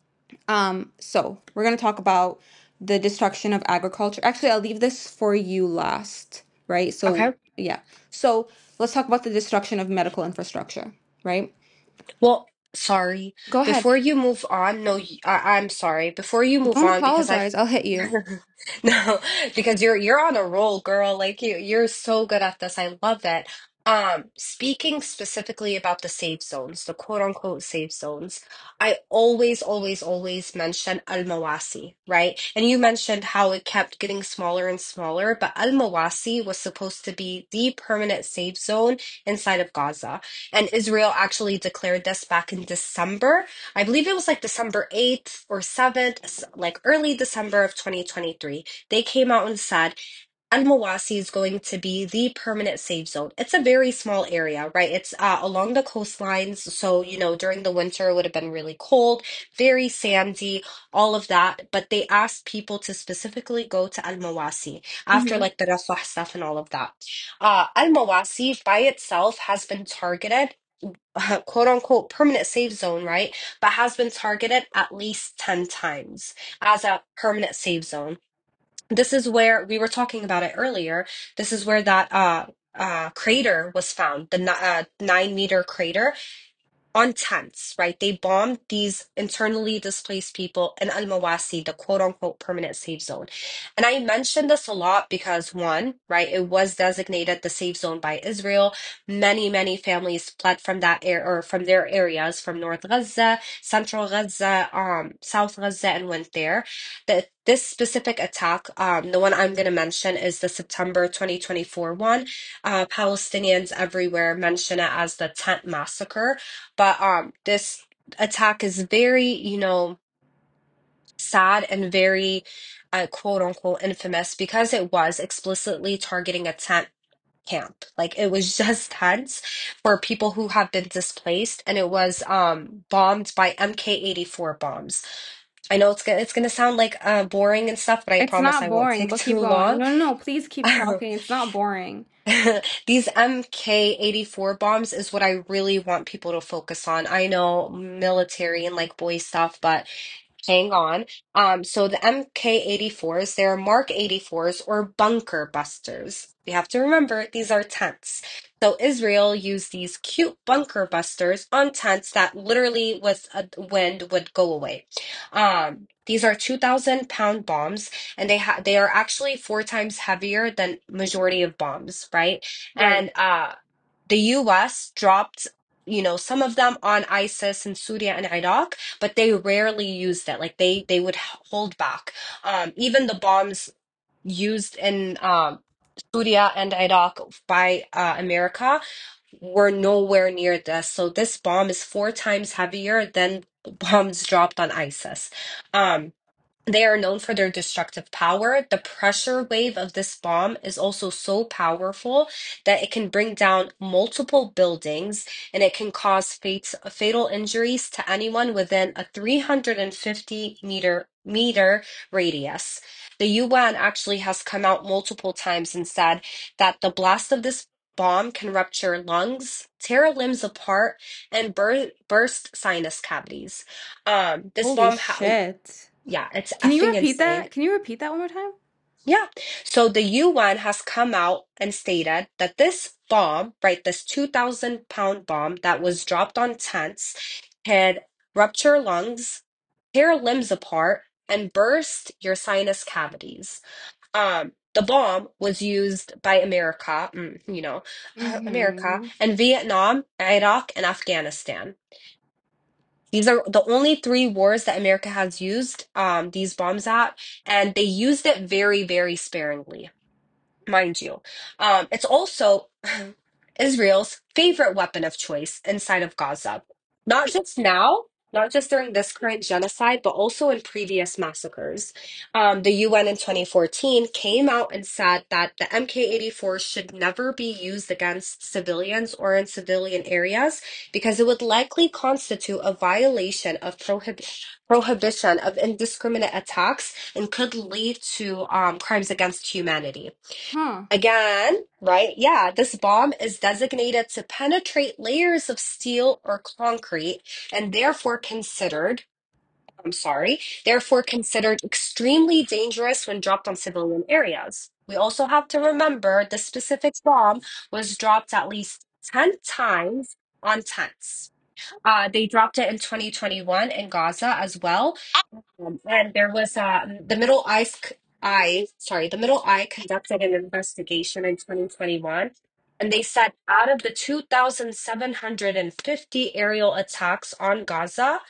So we're gonna talk about the destruction of agriculture. Actually, I'll leave this for you last, right? So Okay. yeah. So let's talk about the destruction of medical infrastructure, right? Well, sorry. Go ahead. Before you move on, no, I'm sorry. Before you move Don't on, because apologize. I'll hit you. no, because you're on a roll, girl. Like you're so good at this. I love it. Speaking specifically about the safe zones, the quote unquote safe zones, I always, always, always mention Al Mawasi, right? And you mentioned how it kept getting smaller and smaller, but Al Mawasi was supposed to be the permanent safe zone inside of Gaza. And Israel actually declared this back in December. I believe it was like December 8th or 7th, like early December of 2023. They came out and said Al Mawasi is going to be the permanent safe zone. It's a very small area, right? It's along the coastlines. So, during the winter, it would have been really cold, very sandy, all of that. But they asked people to specifically go to Al Mawasi after Mm-hmm. like the Rafah stuff and all of that. Al Mawasi by itself has been targeted, quote unquote, permanent safe zone, right? But has been targeted at least 10 times as a permanent safe zone. This is where we were talking about it earlier. This is where that crater was found, the 9-meter crater on tents, right? They bombed these internally displaced people in Al Mawasi, the quote unquote permanent safe zone. And I mentioned this a lot because one, right, it was designated the safe zone by Israel. Many, many families fled from that area or from their areas, from North Gaza, Central Gaza, South Gaza, and went there. This specific attack, the one I'm going to mention is the September 2024 one. Palestinians everywhere mention it as the tent massacre, but this attack is very, sad and very quote unquote infamous because it was explicitly targeting a tent camp. Like it was just tents for people who have been displaced, and it was bombed by MK-84 bombs. I know it's gonna sound like boring and stuff, but I It's promise not I won't boring, take but keep too going. long. No, no, no. Please keep talking. It's not boring. These MK-84 bombs is what I really want people to focus on. I know military and like boy stuff, but hang on. So the MK-84s, they're Mark 84s or bunker busters. You have to remember these are tents. So Israel used these cute bunker busters on tents that literally with a wind would go away. These are 2,000-pound bombs, and they are actually 4 times heavier than majority of bombs, right? Right. And the US dropped, some of them on ISIS in Syria and Iraq, but they rarely used it. Like they would hold back. Even the bombs used in Syria and Iraq by America were nowhere near this. So this bomb is 4 times heavier than bombs dropped on ISIS. Um, they are known for their destructive power. The pressure wave of this bomb is also so powerful that it can bring down multiple buildings, and it can cause fatal injuries to anyone within a 350 meter radius. The UN actually has come out multiple times and said that the blast of this bomb can rupture lungs, tear limbs apart, and burst sinus cavities. This Holy bomb shit. yeah, it's Can you effing repeat insane. that? Can you repeat that one more time? Yeah. So the UN has come out and stated that this bomb, right, this 2,000-pound bomb that was dropped on tents can rupture lungs, tear limbs apart, and burst your sinus cavities. The bomb was used by America, America, Mm-hmm. and Vietnam, Iraq, and Afghanistan. These are the only 3 wars that America has used these bombs at, and they used it very, very sparingly, mind you. It's also Israel's favorite weapon of choice inside of Gaza. Not just now, not just during this current genocide, but also in previous massacres. The UN in 2014 came out and said that the MK-84 should never be used against civilians or in civilian areas because it would likely constitute a violation of prohibition of indiscriminate attacks and could lead to crimes against humanity. Huh. Again, right? Yeah, this bomb is designated to penetrate layers of steel or concrete and therefore considered extremely dangerous when dropped on civilian areas. We also have to remember the specific bomb was dropped at least 10 times on tents. They dropped it in 2021 in Gaza as well. And there was the Middle Eye conducted an investigation in 2021, and they said out of the 2,750 aerial attacks on Gaza,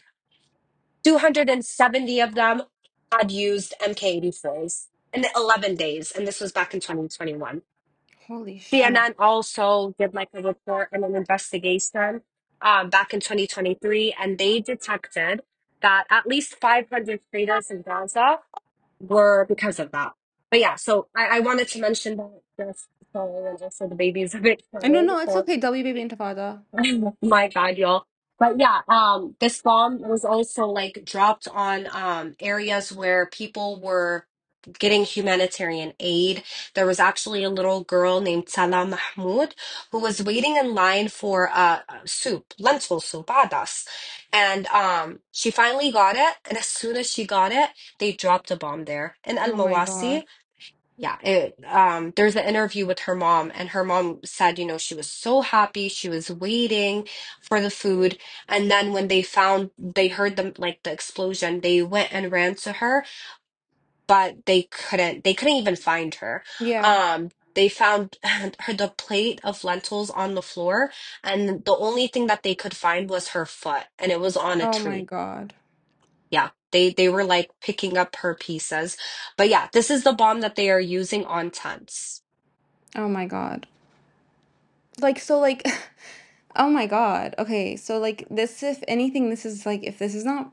270 of them had used MK-84s in 11 days, and this was back in 2021. Holy shit. CNN also did like a report and an investigation back in 2023, and they detected that at least 500 craters in Gaza were because of that. But yeah, so I wanted to mention that just so and also the baby's a bit I don't crying. know. It's So okay. W baby intifada. my God, y'all. But yeah, this bomb was also like dropped on areas where people were getting humanitarian aid. There was actually a little girl named Salah Mahmoud who was waiting in line for soup, lentil soup, adas. And she finally got it. And as soon as she got it, they dropped a bomb there in Al Oh my God. Mawasi. Yeah, there's an interview with her mom, and her mom said, she was so happy. She was waiting for the food. And then when they heard the explosion, they went and ran to her, but they couldn't even find her. Yeah. They found the plate of lentils on the floor, and the only thing that they could find was her foot, and it was on a Oh my tree. God. Yeah, they were like picking up her pieces. But yeah, this is the bomb that they are using on tents. Oh my God. Like, so, like, oh my God. Okay. So, like, this, if anything, this is like, if this is not,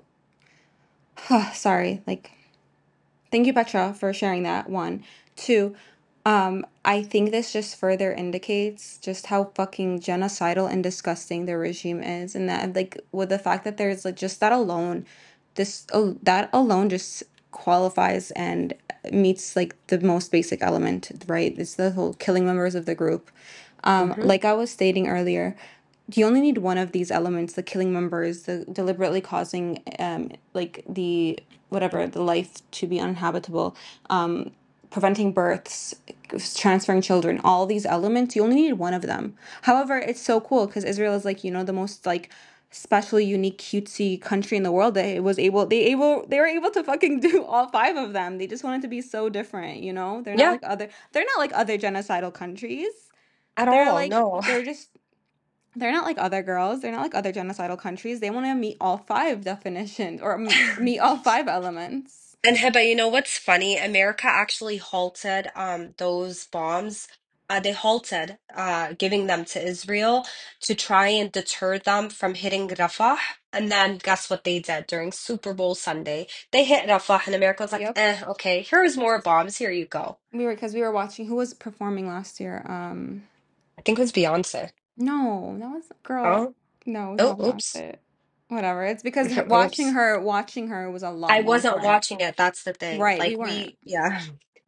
sorry. Like, thank you, Petra, for sharing that. One. Two, I think this just further indicates just how fucking genocidal and disgusting the regime is, and that like with the fact that there's like just that alone, that alone just qualifies and meets like the most basic element, right? It's the whole killing members of the group. Hmm. Like I was stating earlier, you only need one of these elements, the killing members, the deliberately causing like the whatever the life to be uninhabitable, preventing births, transferring children, all these elements, you only need one of them. However, it's so cool because Israel is like, the most like special, unique, cutesy country in the world that it was they were able to fucking do all five of them. They just wanted to be so different, Yeah, they're not like other genocidal countries. at They're all. like No. they're not like other girls. They're not like other genocidal countries. They want to meet all five definitions or meet all five elements. And Hiba, you know what's funny? America actually halted those bombs. They halted giving them to Israel to try and deter them from hitting Rafah. And then guess what they did during Super Bowl Sunday? They hit Rafah, and America was like, Yep. okay, here's more bombs. Here you go. We were watching who was performing last year. I think it was Beyonce. No, that was girl. Oh, No, it was oh, not oops. Beyonce. Whatever. It's because Oops. watching her was a lot I more wasn't fun. watching it. That's the thing. Right, we Like weren't. yeah,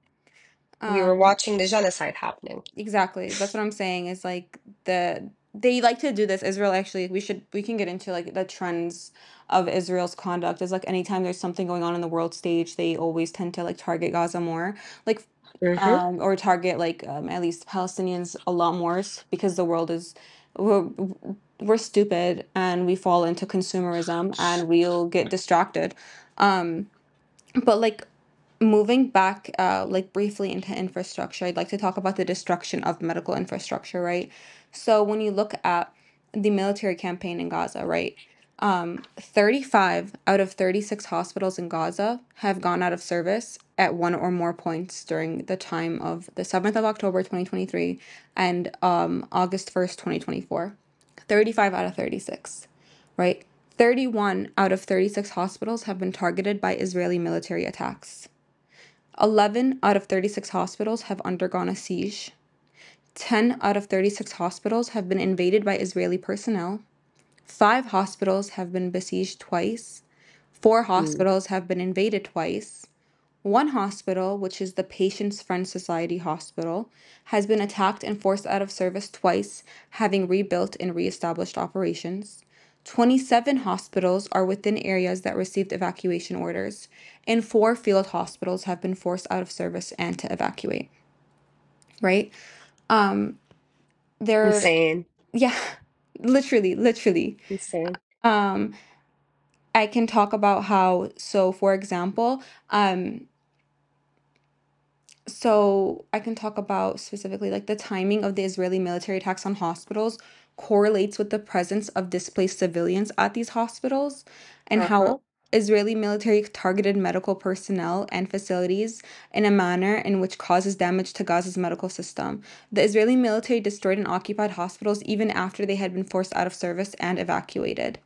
we were Um, watching the genocide happening. Exactly. That's what I'm saying. Is like they like to do this. Israel actually we can get into like the trends of Israel's conduct. Is like anytime there's something going on in the world stage, they always tend to like target Gaza more. Like Hmm. or target like at least Palestinians a lot more because the world is we're we're stupid and we fall into consumerism and we'll get distracted. Um but like moving back, like briefly into infrastructure, I'd like to talk about the destruction of medical infrastructure, right? So when you look at the military campaign in Gaza, right? 35 out of 36 hospitals in Gaza have gone out of service at one or more points during the time of the 7th of October 2023 and August 1st, 2024. 35 out of 36, right? 31 out of 36 hospitals have been targeted by Israeli military attacks. 11 out of 36 hospitals have undergone a siege. 10 out of 36 hospitals have been invaded by Israeli personnel. 5 hospitals have been besieged twice. 4 hospitals have been invaded twice. One hospital, which is the Patients Friend Society Hospital, has been attacked and forced out of service twice, having rebuilt and reestablished operations. 27 hospitals are within areas that received evacuation orders, and 4 field hospitals have been forced out of service and to evacuate, right? Um, there, Insane. yeah, Literally, literally. Insane. Um, I can talk about how, so for example, so I can talk about specifically like the timing of the Israeli military attacks on hospitals correlates with the presence of displaced civilians at these hospitals and how Uh-huh. Israeli military targeted medical personnel and facilities in a manner in which causes damage to Gaza's medical system. The Israeli military destroyed and occupied hospitals even after they had been forced out of service and evacuated.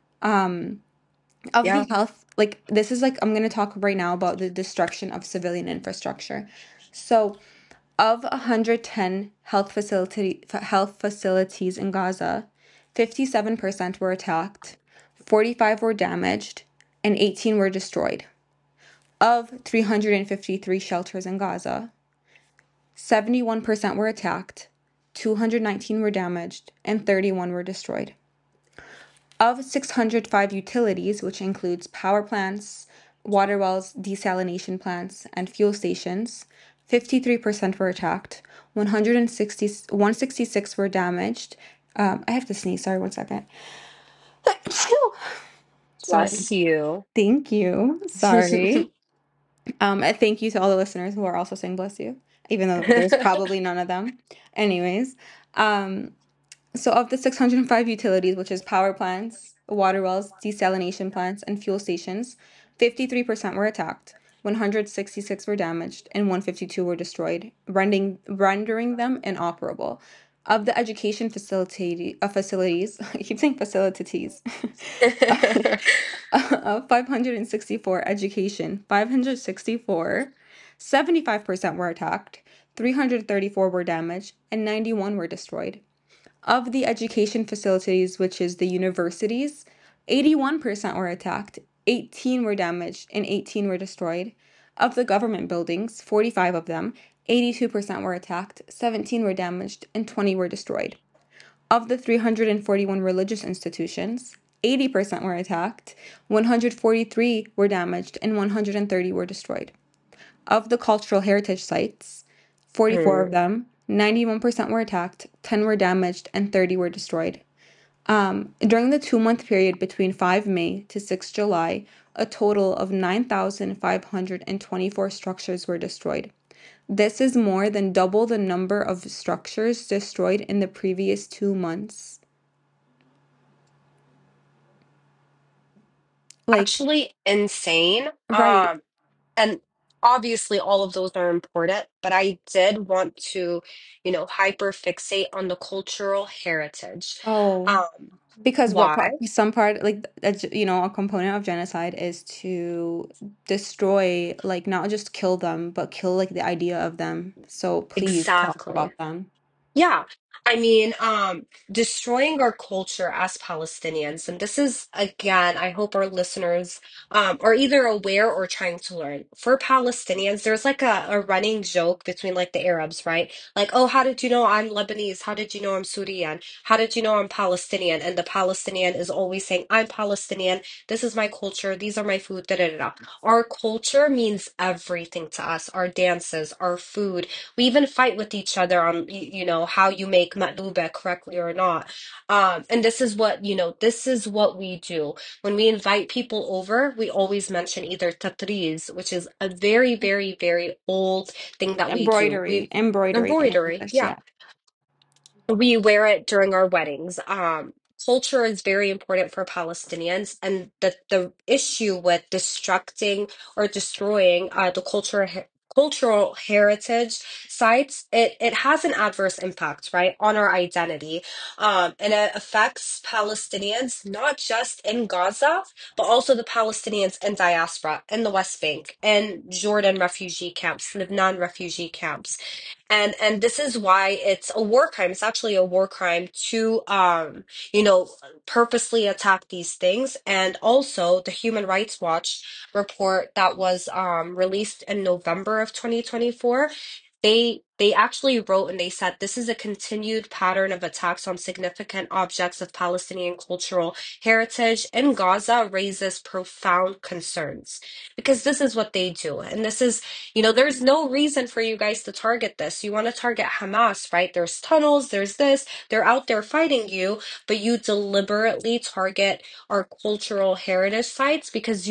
Of the Yeah. health, like this is like I'm going to talk right now about the destruction of civilian infrastructure. So of 110 health facilities in Gaza, 57% were attacked, 45 were damaged, and 18 were destroyed. Of 353 shelters in Gaza, 71% were attacked, 219 were damaged, and 31 were destroyed. Of 605 utilities, which includes power plants, water wells, desalination plants, and fuel stations, 53% were attacked, 166 were damaged. I have to sneeze, sorry, 1 second. Sorry. Bless you. Thank you. Sorry. Thank you to all the listeners who are also saying bless you, even though there's probably none of them. Anyways, um, so of the 605 utilities, which is power plants, water wells, desalination plants, and fuel stations, 53% were attacked, 166 were damaged, and 152 were destroyed, rendering them inoperable. Of the education facilities, I keep saying facilities, of 564 education, 564, 75% were attacked, 334 were damaged, and 91 were destroyed. Of the education facilities, which is the universities, 81% were attacked, 18 were damaged, and 18 were destroyed. Of the government buildings, 45 of them, 82% were attacked, 17 were damaged, and 20 were destroyed. Of the 341 religious institutions, 80% were attacked, 143 were damaged, and 130 were destroyed. Of the cultural heritage sites, 44 of Mm. them, 91% were attacked, 10 were damaged, and 30 were destroyed. During the 2 month period between 5 May to 6 July, a total of 9,524 structures were destroyed. This is more than double the number of structures destroyed in the previous 2 months. Like, Actually insane. right. And obviously all of those are important, but I did want to, hyper fixate on the cultural heritage. Oh. Um, Because what why? part, some part, like, a component of genocide is to destroy, like, not just kill them, but kill, like, the idea of them. So please talk Exactly. about them. Yeah. I mean, destroying our culture as Palestinians, and this is again, I hope our listeners are either aware or trying to learn. For Palestinians, there's like a running joke between like the Arabs, right? Like, oh, how did you know I'm Lebanese? How did you know I'm Syrian? How did you know I'm Palestinian? And the Palestinian is always saying, I'm Palestinian, this is my culture, these are my food, da da da. Da. Our culture means everything to us, our dances, our food. We even fight with each other on how you make matluba correctly or not. And this is what we do when we invite people over. We always mention either tatriz, which is a very very very old thing that we do. Embroidery, We embroidery in embroidery, English, yeah, yeah. we wear it during our weddings. Culture is very important for Palestinians, and the issue with destructing or destroying the cultural heritage sites, it has an adverse impact, right, on our identity, and it affects Palestinians not just in Gaza, but also the Palestinians in diaspora in the West Bank and Jordan refugee camps, Lebanon refugee camps, and this is why it's a war crime. It's actually a war crime to you know purposely attack these things. And also the Human Rights Watch report that was released in November of 2024, they They actually wrote and they said this is a continued pattern of attacks on significant objects of Palestinian cultural heritage in Gaza raises profound concerns because this is what they do. And this is, there's no reason for you guys to target this. You want to target Hamas, right? There's tunnels, there's this, they're out there fighting you, but you deliberately target our cultural heritage sites because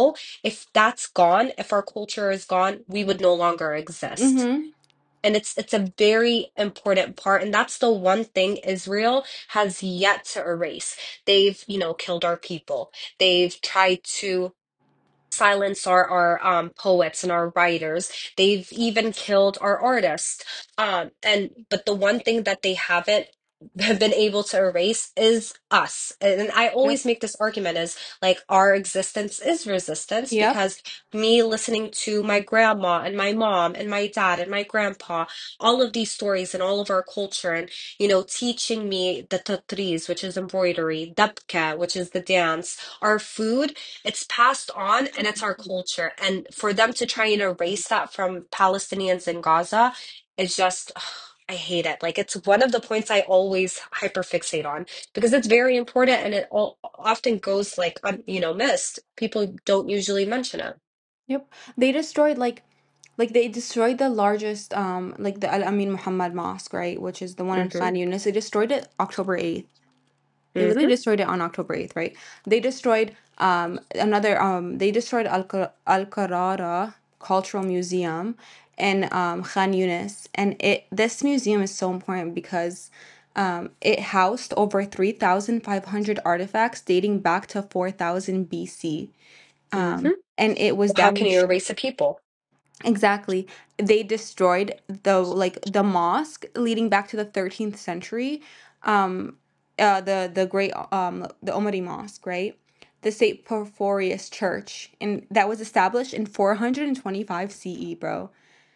if that's gone, if our culture is gone, we would no longer exist. Mm-hmm. And it's a very important part, and that's the one thing Israel has yet to erase. They've, killed our people. They've tried to silence our poets and our writers. They've even killed our artists. And but the one thing that they haven't have been able to erase is us. And I Yep. always make this argument is like our existence is resistance Yep. because me listening to my grandma and my mom and my dad and my grandpa, all of these stories and all of our culture and teaching me the tatriz, which is embroidery, dabka, which is the dance, our food, it's passed on and it's our culture. And for them to try and erase that from Palestinians in Gaza is just, ugh, I hate it. Like it's one of the points I always hyperfixate on because it's very important and it often goes like missed. People don't usually mention it. Yep. They destroyed like they destroyed the largest like the Al Amin Muhammad Mosque, right? Which is the one in Hmm. Khan Yunis. They destroyed it October 8th. They literally Hmm. destroyed it on October 8th, right? They destroyed another they destroyed Al Qarara Cultural Museum in Khan Yunis. And this museum is so important because it housed over 3,500 artifacts dating back to 4,000 BC. Hmm. And it was How can you damaged. erase a people? Exactly. They destroyed the mosque leading back to the 13th century. Um the great the Omari Mosque, right? The St. Porphyrius Church, and that was established in 425 CE, bro.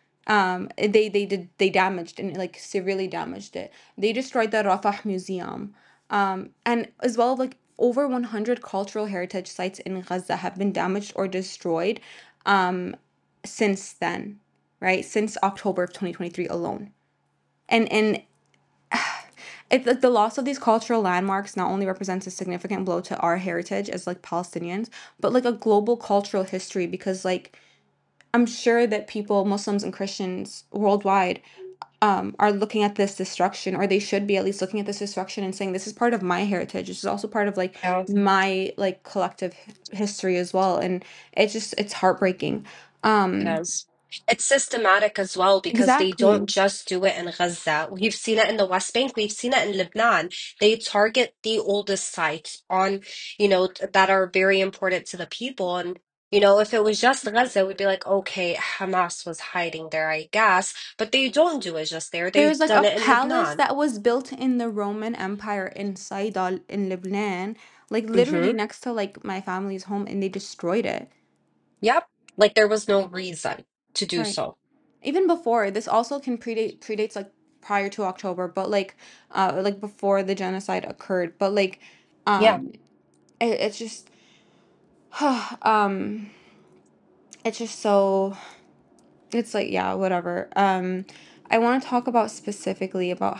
They damaged and like severely damaged it. They destroyed the Rafah Museum. And as well, like over 100 cultural heritage sites in Gaza have been damaged or destroyed um since then, right? Since October of 2023 alone. And it's like the loss of these cultural landmarks not only represents a significant blow to our heritage as like Palestinians, but like a global cultural history because like I'm sure that people, Muslims and Christians worldwide, are looking at this destruction, or they should be at least looking at this destruction and saying, "This is part of my heritage. This is also part of like Yeah. my like collective history as well." And it's heartbreaking. It Um, is. It's systematic as well because they don't exactly. just do it in Gaza. We've seen it in the West Bank. We've seen it in Lebanon. They target the oldest sites that are very important to the people. And, if it was just Gaza, we'd be like, okay, Hamas was hiding there, I guess. But they don't do it just there. They've There's like done a it in palace Lebanon. that was built in the Roman Empire in Saidal in Lebanon, like literally Hmm. next to like my family's home, and they destroyed it. Yep. Like there was no reason to do Right. so. Even before this also can predates like prior to October, but like before the genocide occurred. But like Yeah. um it's just um it's just so it's like yeah, whatever. I want to talk about specifically about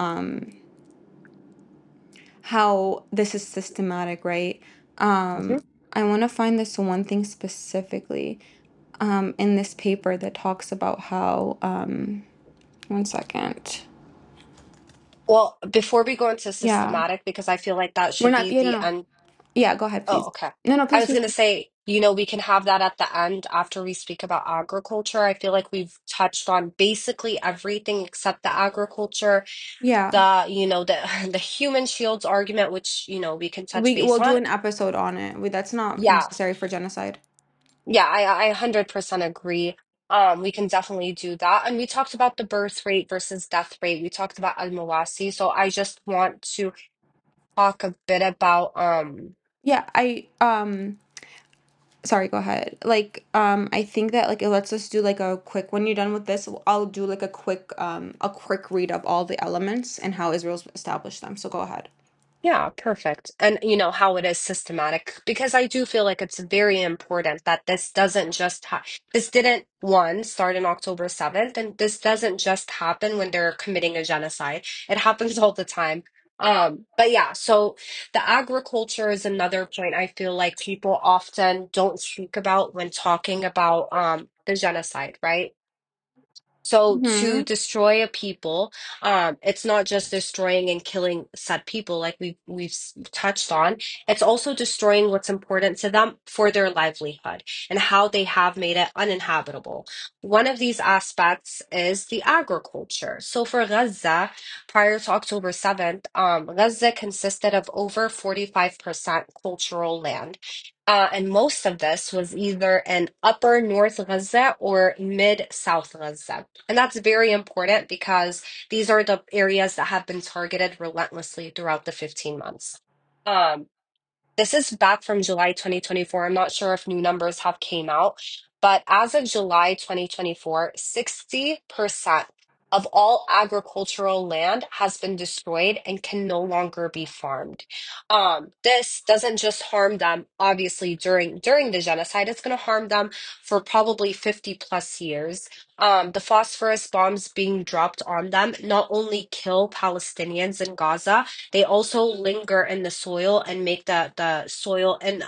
how this is systematic, right? Hmm. I want to find this one thing specifically in this paper that talks about how one second. Well, before we go into Yeah. systematic, because I feel like that We're should not be yeah, no, the no. end. Yeah, go ahead, Oh, please. okay. No, no, I please, was please, going to please. say, we can have that at the end after we speak about agriculture. I feel like we've touched on basically everything except the agriculture, Yeah. the the human shields argument, which, we can touch We base will do on. an episode on it. That's not Yeah. necessary for genocide. Yeah, I 100% agree. We can definitely do that. And we talked about the birth rate versus death rate. We talked about Al-Mawasi. So I just want to talk a bit about Yeah, sorry, go ahead. Like, I think that like let's just do like a quick when you're done with this, I'll do like a quick read of all the elements and how Israel's established them. So go ahead. Yeah, perfect. And you know how it is systematic because I do feel like it's very important that this doesn't just this didn't one start in October 7th, and this doesn't just happen when they're committing a genocide. It happens all the time. But yeah, so the agriculture is another point I feel like people often don't speak about when talking about the genocide, right? So to Mm-hmm. destroy a people, it's not just destroying and killing said people like we've touched on. It's also destroying what's important to them for their livelihood and how they have made it uninhabitable. One of these aspects is the agriculture. So for Gaza, prior to October 7th, Gaza consisted of over 45% cultural land. And most of this was either in upper North Gaza or mid South Gaza. And that's very important because these are the areas that have been targeted relentlessly throughout the 15 months. Um, this is back from July 2024. I'm not sure if new numbers have came out, but as of July 2024, 60% of all agricultural land has been destroyed and can no longer be farmed. This doesn't just harm them, obviously, during the genocide, it's going to harm them for probably 50 plus years. The phosphorus bombs being dropped on them not only kill Palestinians in Gaza, they also linger in the soil and make the soil and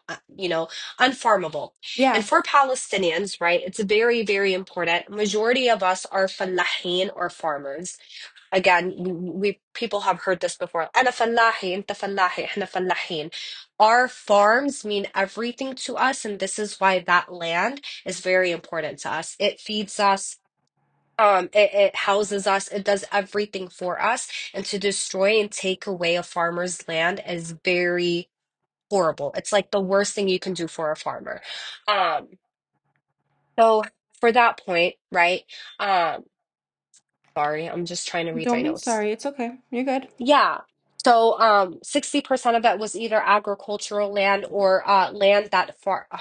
unfarmable. And Yeah. for Palestinians, right, it's very, very important. Majority of us are fallahin or farmers. Again, we people have heard this before. أنا فلاحي أنت فلاحي إحنا فلاحين. Our farms mean everything to us, and this is why that land is very important to us. It feeds us, it houses us, it does everything for us, and to destroy and take away a farmer's land is very horrible. It's like the worst thing you can do for a farmer. um so for that point, right, um sorry, I'm just trying to read Don't my be notes. sorry. It's okay. You're good. Yeah. So 60% of it was either agricultural land or land that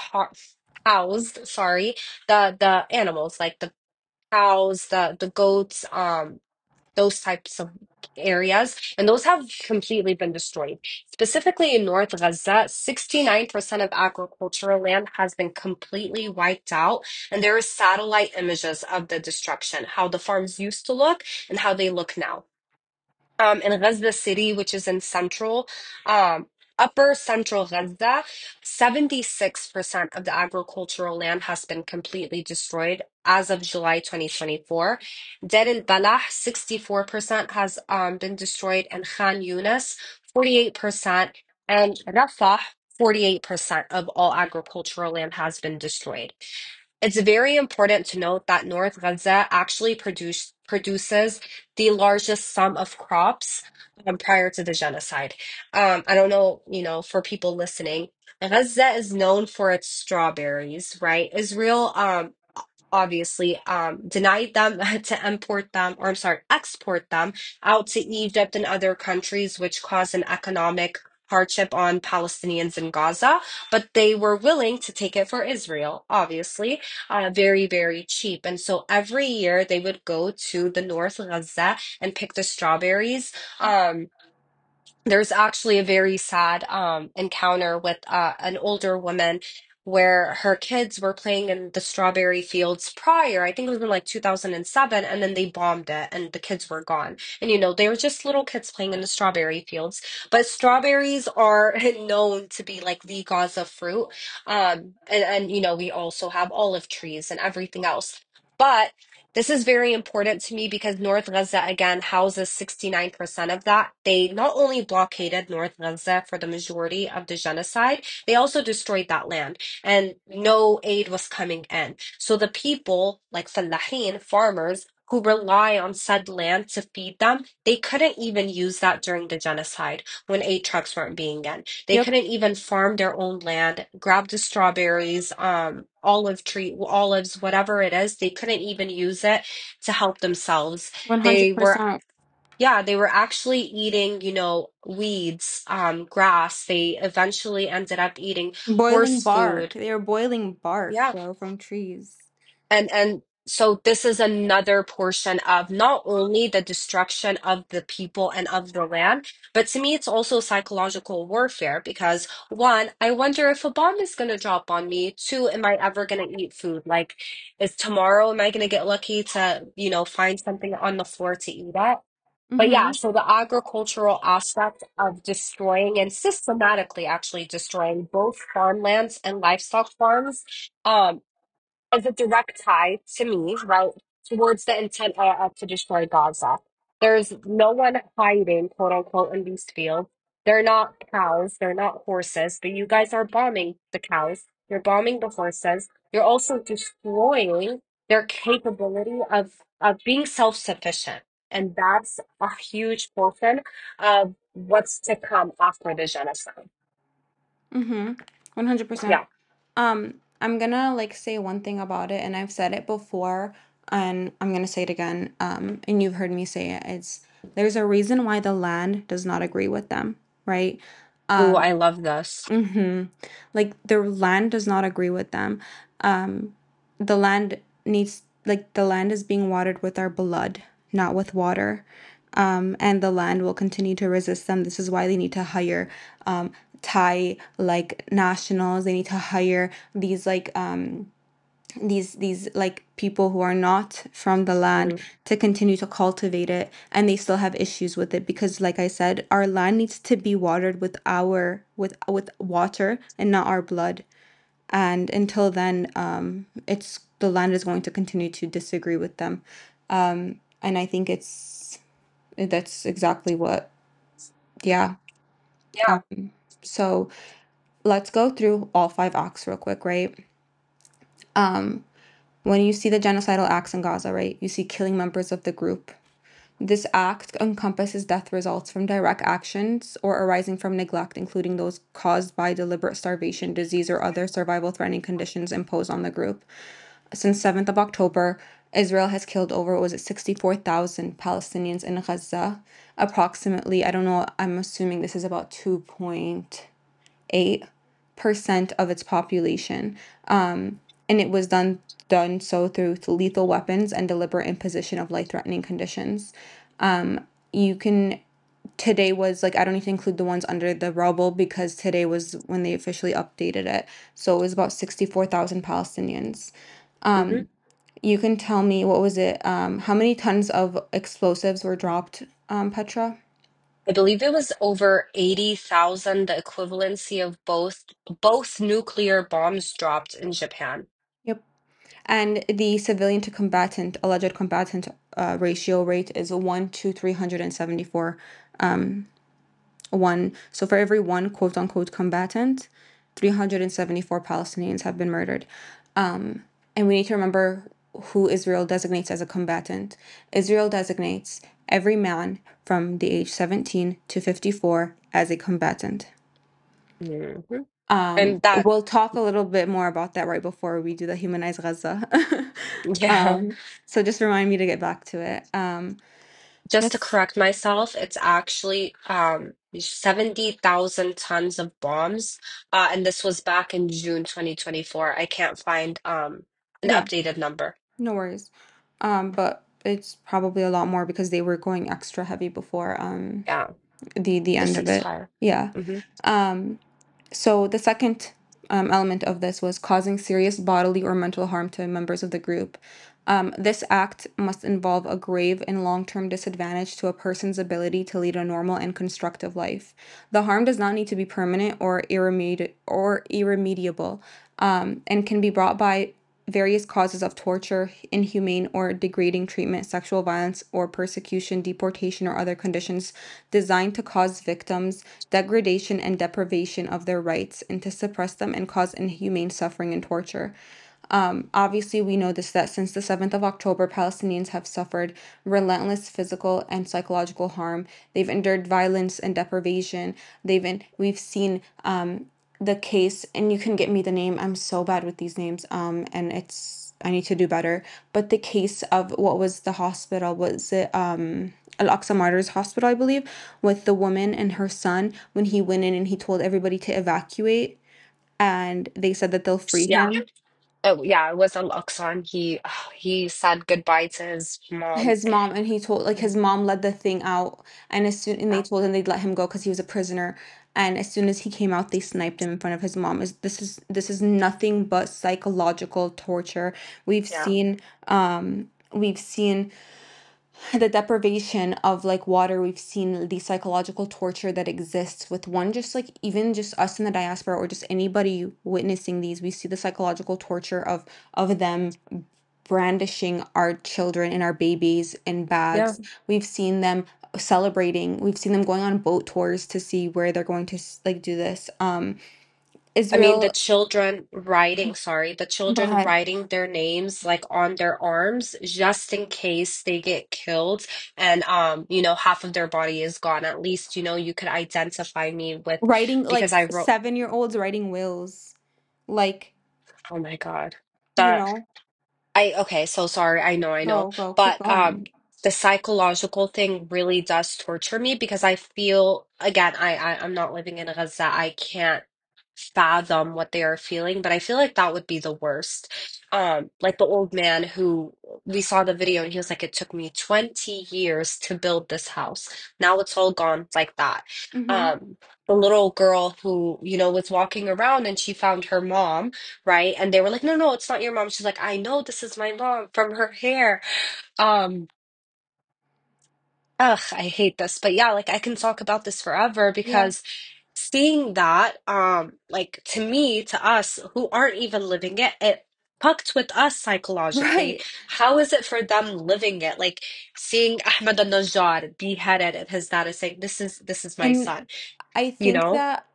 housed, sorry, the animals like the cows, the goats, those types of areas, and those have completely been destroyed. Specifically in North Gaza, 69% of agricultural land has been completely wiped out, and there are satellite images of the destruction, how the farms used to look and how they look now. In Gaza City, which is in um, upper central Gaza, 76% of the agricultural land has been completely destroyed as of July 2024. Deir el-Balah, 64% has been destroyed, and Khan Yunis, 48%, and Rafah, 48% of all agricultural land has been destroyed. It's very important to note that North Gaza actually produces the largest sum of crops prior to the genocide. I don't know, for people listening, Gaza is known for its strawberries, right? Israel obviously denied them to import them, or I'm sorry, export them out to Egypt and other countries, which caused an economic hardship on Palestinians in Gaza, but they were willing to take it for Israel, obviously, very, very cheap. And so every year they would go to the North Gaza and pick the strawberries. There's actually a very sad encounter with an older woman where her kids were playing in the strawberry fields prior. I think it was in like 2007, and then they bombed it and the kids were gone. And they were just little kids playing in the strawberry fields. But strawberries are known to be like the Gaza fruit. And we also have olive trees and everything else. But this is very important to me because North Gaza, again, houses 69% of that. They not only blockaded North Gaza for the majority of the genocide, they also destroyed that land and no aid was coming in. So the people, like Fallahin, farmers, who rely on said land to feed them, they couldn't even use that during the genocide when aid trucks weren't being in. They Yep. couldn't even farm their own land, grab the strawberries, olives, whatever it is. They couldn't even use it to help themselves. They were, 100%. yeah, they were actually eating, weeds, grass. They eventually ended up eating Boiling horse bark. food. They were boiling bark, Yeah. bro, from trees. And So this is another portion of not only the destruction of the people and of the land, but to me, it's also psychological warfare because one, I wonder if a bomb is going to drop on me. Two, am I ever going to eat food? Like, is tomorrow, am I going to get lucky to, find something on the floor to eat at? But yeah, Mm-hmm. so the agricultural aspect of destroying and systematically actually destroying both farmlands and livestock farms. Um, as a direct tie to me, right, towards the intent to destroy Gaza. There's no one hiding, quote unquote, in these fields. They're not cows, they're not horses, but you guys are bombing the cows. You're bombing the horses. You're also destroying their capability of being self-sufficient. And that's a huge portion of what's to come after the genocide. Mm-hmm. 100%. Yeah. I'm gonna like say one thing about it, and I've said it before, and I'm gonna say it again. And you've heard me say it. It's there's a reason why the land does not agree with them, right? Oh, I love this. Mm-hmm. Like the land does not agree with them. Um, the land needs like the land is being watered with our blood, not with water. And the land will continue to resist them. This is why they need to hire Thai like nationals. They need to hire these like people who are not from the land Mhm. to continue to cultivate it, and they still have issues with it because like I said, our land needs to be watered with our with water and not our blood. And until then, it's the land is going to continue to disagree with them. And I think that's exactly what, yeah. Yeah. um so let's go through all five acts real quick, right? When you see the genocidal acts in Gaza, right, you see killing members of the group. This act encompasses death results from direct actions or arising from neglect, including those caused by deliberate starvation, disease, or other survival threatening conditions imposed on the group. Since 7th of October, Israel has killed over, what was it, 64,000 Palestinians in Gaza. Approximately, I don't know, I'm assuming this is about 2.8% of its population. And it was done so through lethal weapons and deliberate imposition of life-threatening conditions. You can Today was like, I don't need to include the ones under the rubble because today was when they officially updated it. So it was about 64,000 Palestinians. Mhm. You can tell me, what was it? How many tons of explosives were dropped, Petra? I believe it was over 80,000, the equivalency of both nuclear bombs dropped in Japan. Yep. And the civilian to combatant, alleged combatant ratio rate is 1 to 374. One. So for every one quote unquote combatant, 374 Palestinians have been murdered. And we need to remember who Israel designates as a combatant. Israel designates every man from the age 17 to 54 as a combatant. Mhm. And that, We'll talk a little bit more about that right before we do the Humanize Gaza. yeah, So just remind me to get back to it. just to Let's, correct myself, it's actually 70,000 tons of bombs. And this was back in June 2024. I can't find an yeah, updated number. no worries. But it's probably a lot more because they were going extra heavy before Yeah, the the end of it. ceasefire. Yeah. Hmm. So the second element of this was causing serious bodily or mental harm to members of the group. This act must involve a grave and long term disadvantage to a person's ability to lead a normal and constructive life. The harm does not need to be permanent or irremediable, and can be brought by various causes of torture, inhumane or degrading treatment, sexual violence, or persecution, deportation, or other conditions designed to cause victims degradation and deprivation of their rights and to suppress them and cause inhumane suffering and torture. Obviously, we know this that since the 7th of October, Palestinians have suffered relentless physical and psychological harm. They've endured violence and deprivation. We've seen the case, and you can get me the name. I'm so bad with these names, and I need to do better. But the case of what was the hospital? Was it Al Aqsa Martyrs Hospital, I believe, with the woman and her son when he went in and he told everybody to evacuate, and they said that they'll free Yeah. him. Oh yeah, it was Al-Aqsa. He said goodbye to his mom. His mom, and he told, like, his mom led the thing out, and they Yeah. told him they'd let him go because he was a prisoner. And as soon as he came out, they sniped him in front of his mom. This is nothing but psychological torture. Yeah. We've seen the deprivation of like water. We've seen the psychological torture that exists with one, just like even just us in the diaspora or just anybody witnessing these. We see the psychological torture of them brandishing our children and our babies in Yeah. bags. We've seen them celebrating. We've seen them going on boat tours to see where they're going to like do this. I mean, Israel. the Go children ahead. writing their names like on their arms just in case they get killed and half of their body is gone. At least, you could identify me with Writing like because I wrote, 7-year-olds writing wills, like, oh my God. you The know. okay, so sorry. I know. Go keep But going. the psychological thing really does torture me because I feel again, I'm not living in Gaza. I can't fathom what they are feeling, but I feel like that would be the worst. Like the old man who we saw the video and he was like, it took me 20 years to build this house. Now it's all gone like that. Mm-hmm. Um, the little girl who, was walking around and she found her mom, right? And they were like, no, no, it's not your mom. She's like, I know this is my mom from her hair. Um, ugh, I hate this. But yeah, like I can talk about this forever Yeah. because seeing that, like to me, to us who aren't even living it, it fucked with us psychologically. Right. How is it for them living it? Like seeing Ahmed al-Najjar beheaded and his dad is saying, this is my And son, I you think know? that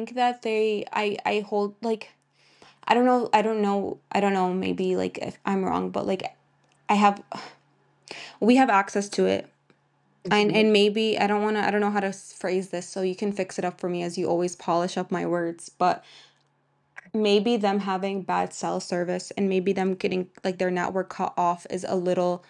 I hold like, I don't know, maybe like if I'm wrong, but like I have we have access to it. Mhm. And maybe I don't know how to phrase this, so you can fix it up for me as you always polish up my words, but maybe them having bad cell service and maybe them getting like their network cut off is a little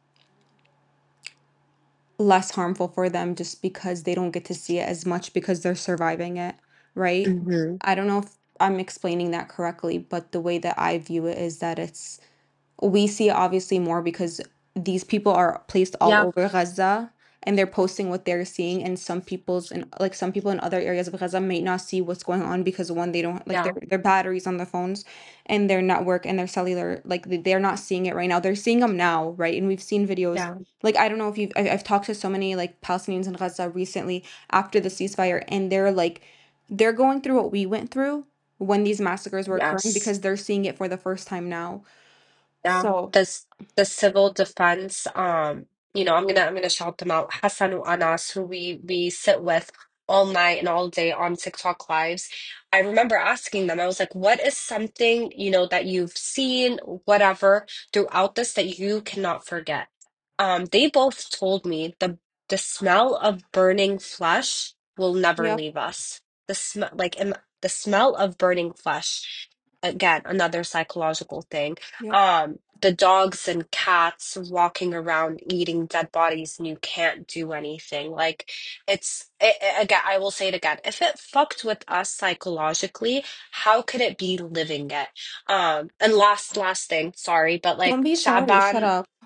less harmful for them just because they don't get to see it as much because they're surviving it, right? Mhm. I don't know if I'm explaining that correctly, but the way that I view it is that we see it obviously more because these people are placed all Yeah, over Gaza and they're posting what they're seeing, and some people in other areas of Gaza may not see what's going on because one, they don't like yeah, their batteries on their phones and their network and their cellular, like they're not seeing it right now. They're seeing them now, right? And we've seen videos, yeah, like, I don't know if I've talked to so many like Palestinians in Gaza recently after the ceasefire, and they're like they're going through what we went through when these massacres were occurring yes. because they're seeing it for the first time now. Yeah, So, the civil defense, I'm gonna shout them out. Hassan and Anas, who we sit with all night and all day on TikTok lives. I remember asking them, I was like, what is something, that you've seen, whatever, throughout this that you cannot forget? They both told me the smell of burning flesh will never yep, leave us. The smell of burning flesh. Again, another psychological thing. yep. The dogs and cats walking around eating dead bodies and you can't do anything. Like again, I will say it again. If it fucked with us psychologically, how could it be living it? And last thing, sorry, but Don't like be sorry. Shut Shaban, up.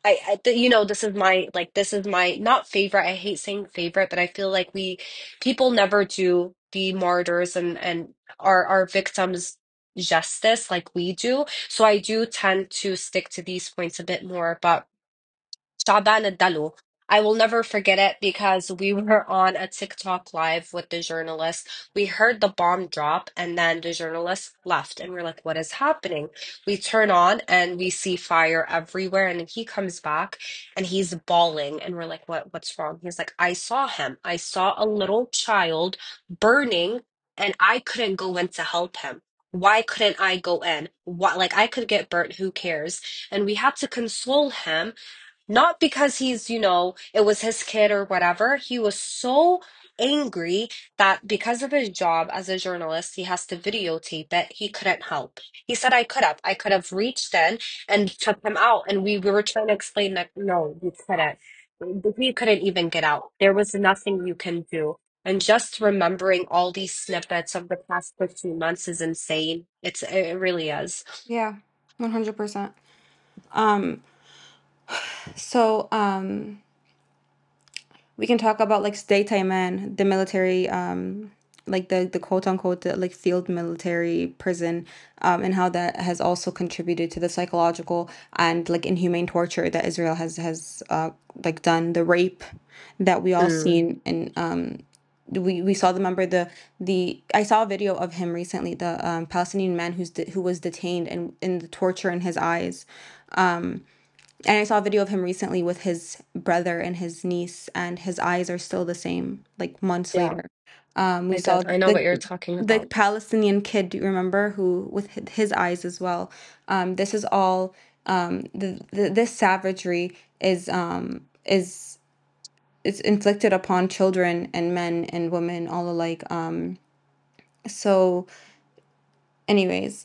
this is my not favorite. I hate saying favorite, but I feel like people never do the martyrs and our victims justice like we do. So I do tend to stick to these points a bit more, but Shaban al-Dalu. I will never forget it because we were on a TikTok live with the journalist. We heard the bomb drop and then the journalist left and we're like, what is happening? We turn on and we see fire everywhere and then he comes back and he's bawling and we're like, what's wrong? He's like, I saw him. I saw a little child burning and I couldn't go in to help him. Why couldn't I go in? What, like I could get burnt, who cares? And we had to console him not because it was his kid or whatever. He was so angry that because of his job as a journalist, he has to videotape it. He couldn't help. He said, I could have reached in and took him out. And we were trying to explain that, no, you couldn't. He couldn't even get out. There was nothing you can do. And just remembering all these snippets of the past 15 months is insane. It really is. Yeah. 100%. Um, so we can talk about like Stay-Taiman, the military, like the quote unquote the, like field military prison, and how that has also contributed to the psychological and like inhumane torture that Israel has like done, the rape that we all Mm, seen, and we saw the I saw a video of him recently, the Palestinian man who was detained, and in the torture in his eyes. And I saw a video of him recently with his brother and his niece, and his eyes are still the same, like months yeah, later. We I did. saw I know what you're talking the about. Palestinian kid, do you remember, who with his eyes as well. This is all this savagery is it's inflicted upon children and men and women all alike. So anyways,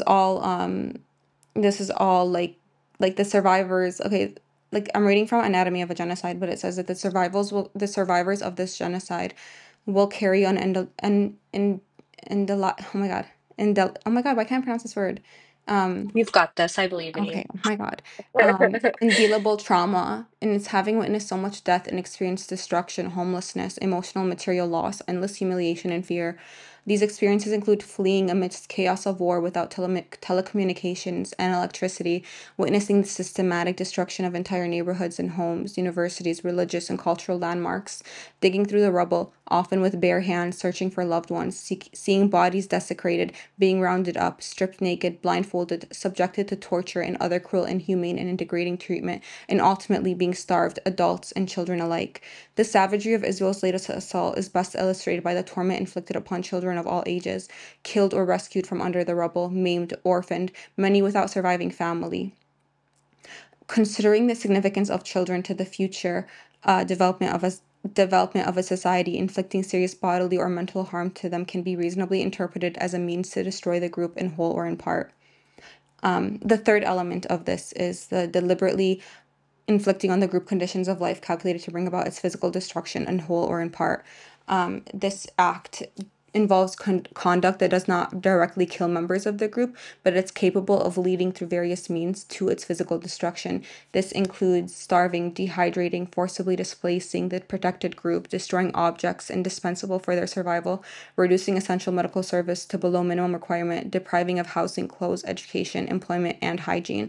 this is all like the survivors. Okay, like I'm reading from Anatomy of a Genocide, but it says that the survivors of this genocide will carry on and the oh my god, oh my god, why can't I pronounce this word? You've got this. I believe in you. Okay, oh my God. Indelible trauma, and it's having witnessed so much death and experienced destruction, homelessness, emotional and material loss, endless humiliation and fear. These experiences include fleeing amidst chaos of war without telecommunications and electricity, witnessing the systematic destruction of entire neighborhoods and homes, universities, religious and cultural landmarks, digging through the rubble, often with bare hands, searching for loved ones, seeing bodies desecrated, being rounded up, stripped naked, blindfolded, subjected to torture and other cruel, inhumane, and degrading treatment, and ultimately being starved, adults and children alike. The savagery of Israel's latest assault is best illustrated by the torment inflicted upon children of all ages, killed or rescued from under the rubble, maimed, orphaned, many without surviving family. Considering the significance of children to the future development of a society, inflicting serious bodily or mental harm to them can be reasonably interpreted as a means to destroy the group in whole or in part. The third element of this is the deliberately inflicting on the group conditions of life calculated to bring about its physical destruction in whole or in part. This act involves conduct that does not directly kill members of the group, but it's capable of leading through various means to its physical destruction. This includes starving, dehydrating, forcibly displacing the protected group, destroying objects indispensable for their survival, reducing essential medical service to below minimum requirement, depriving of housing, clothes, education, employment, and hygiene.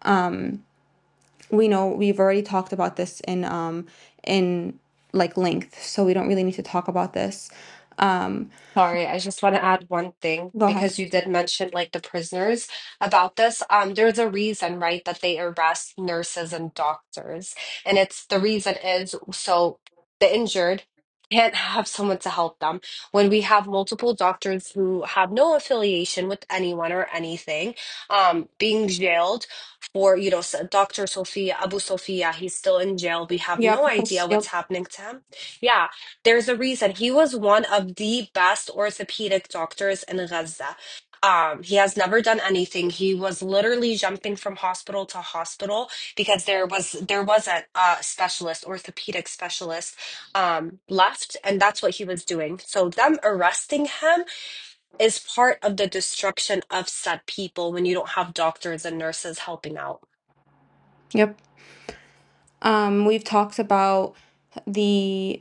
We know we've already talked about this in like length, so we don't really need to talk about this. Um, Sorry, I just want to add one thing Go ahead. because you did mention like the prisoners about this. There's a reason, right, that they arrest nurses and doctors. And it's the reason is so the injured can't have someone to help them. When we have multiple doctors who have no affiliation with anyone or anything, being jailed for, Dr. Sophia, Abu Sophia, he's still in jail. We have Yep. no idea Yep. what's happening to him. Yeah, there's a reason. He was one of the best orthopedic doctors in Gaza. He has never done anything. He was literally jumping from hospital to hospital because there wasn't a specialist, orthopedic specialist, left, and that's what he was doing. So them arresting him is part of the destruction of said people when you don't have doctors and nurses helping out. Yep. We've talked about the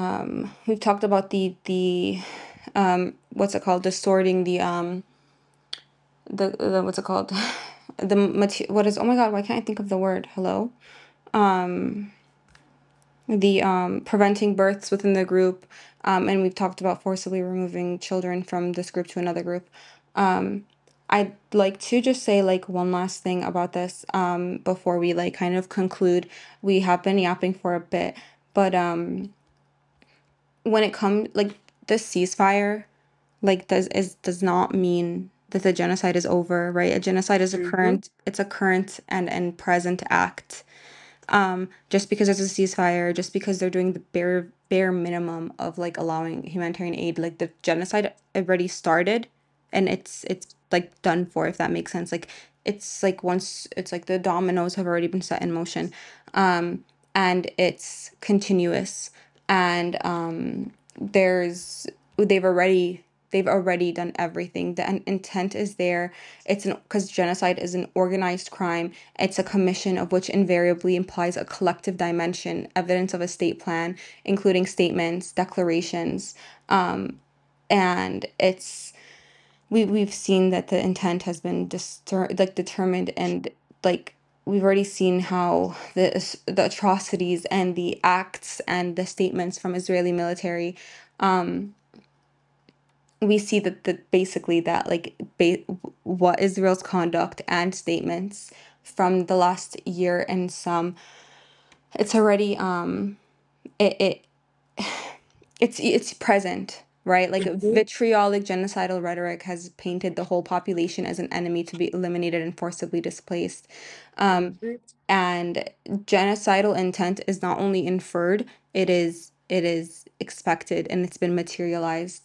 what's it called, distorting the what's it called, what is, oh my god, why can't I think of the word, hello, the preventing births within the group, and we've talked about forcibly removing children from this group to another group. I'd like to just say like one last thing about this before we like kind of conclude. We have been yapping for a bit, but when it comes like this ceasefire, like does not mean that the genocide is over, right? A genocide is a Hmm. current, it's a current and present act. Just because there's a ceasefire, just because they're doing the bare minimum of like allowing humanitarian aid, like the genocide already started, and it's like done for, if that makes sense. Like it's like once it's like the dominoes have already been set in motion, and it's continuous, and there's they've already they've already done everything. The intent is there. It's an because genocide is an organized crime. It's a commission of which invariably implies a collective dimension, evidence of a state plan, including statements, declarations, and it's we've seen that the intent has been determined, and like we've already seen how the atrocities and the acts and the statements from Israeli military, we see that basically that what Israel's conduct and statements from the last year and some, it's already it it's present, right? Like Mhm, vitriolic genocidal rhetoric has painted the whole population as an enemy to be eliminated and forcibly displaced. mhm. And genocidal intent is not only inferred, it is expected, and it's been materialized.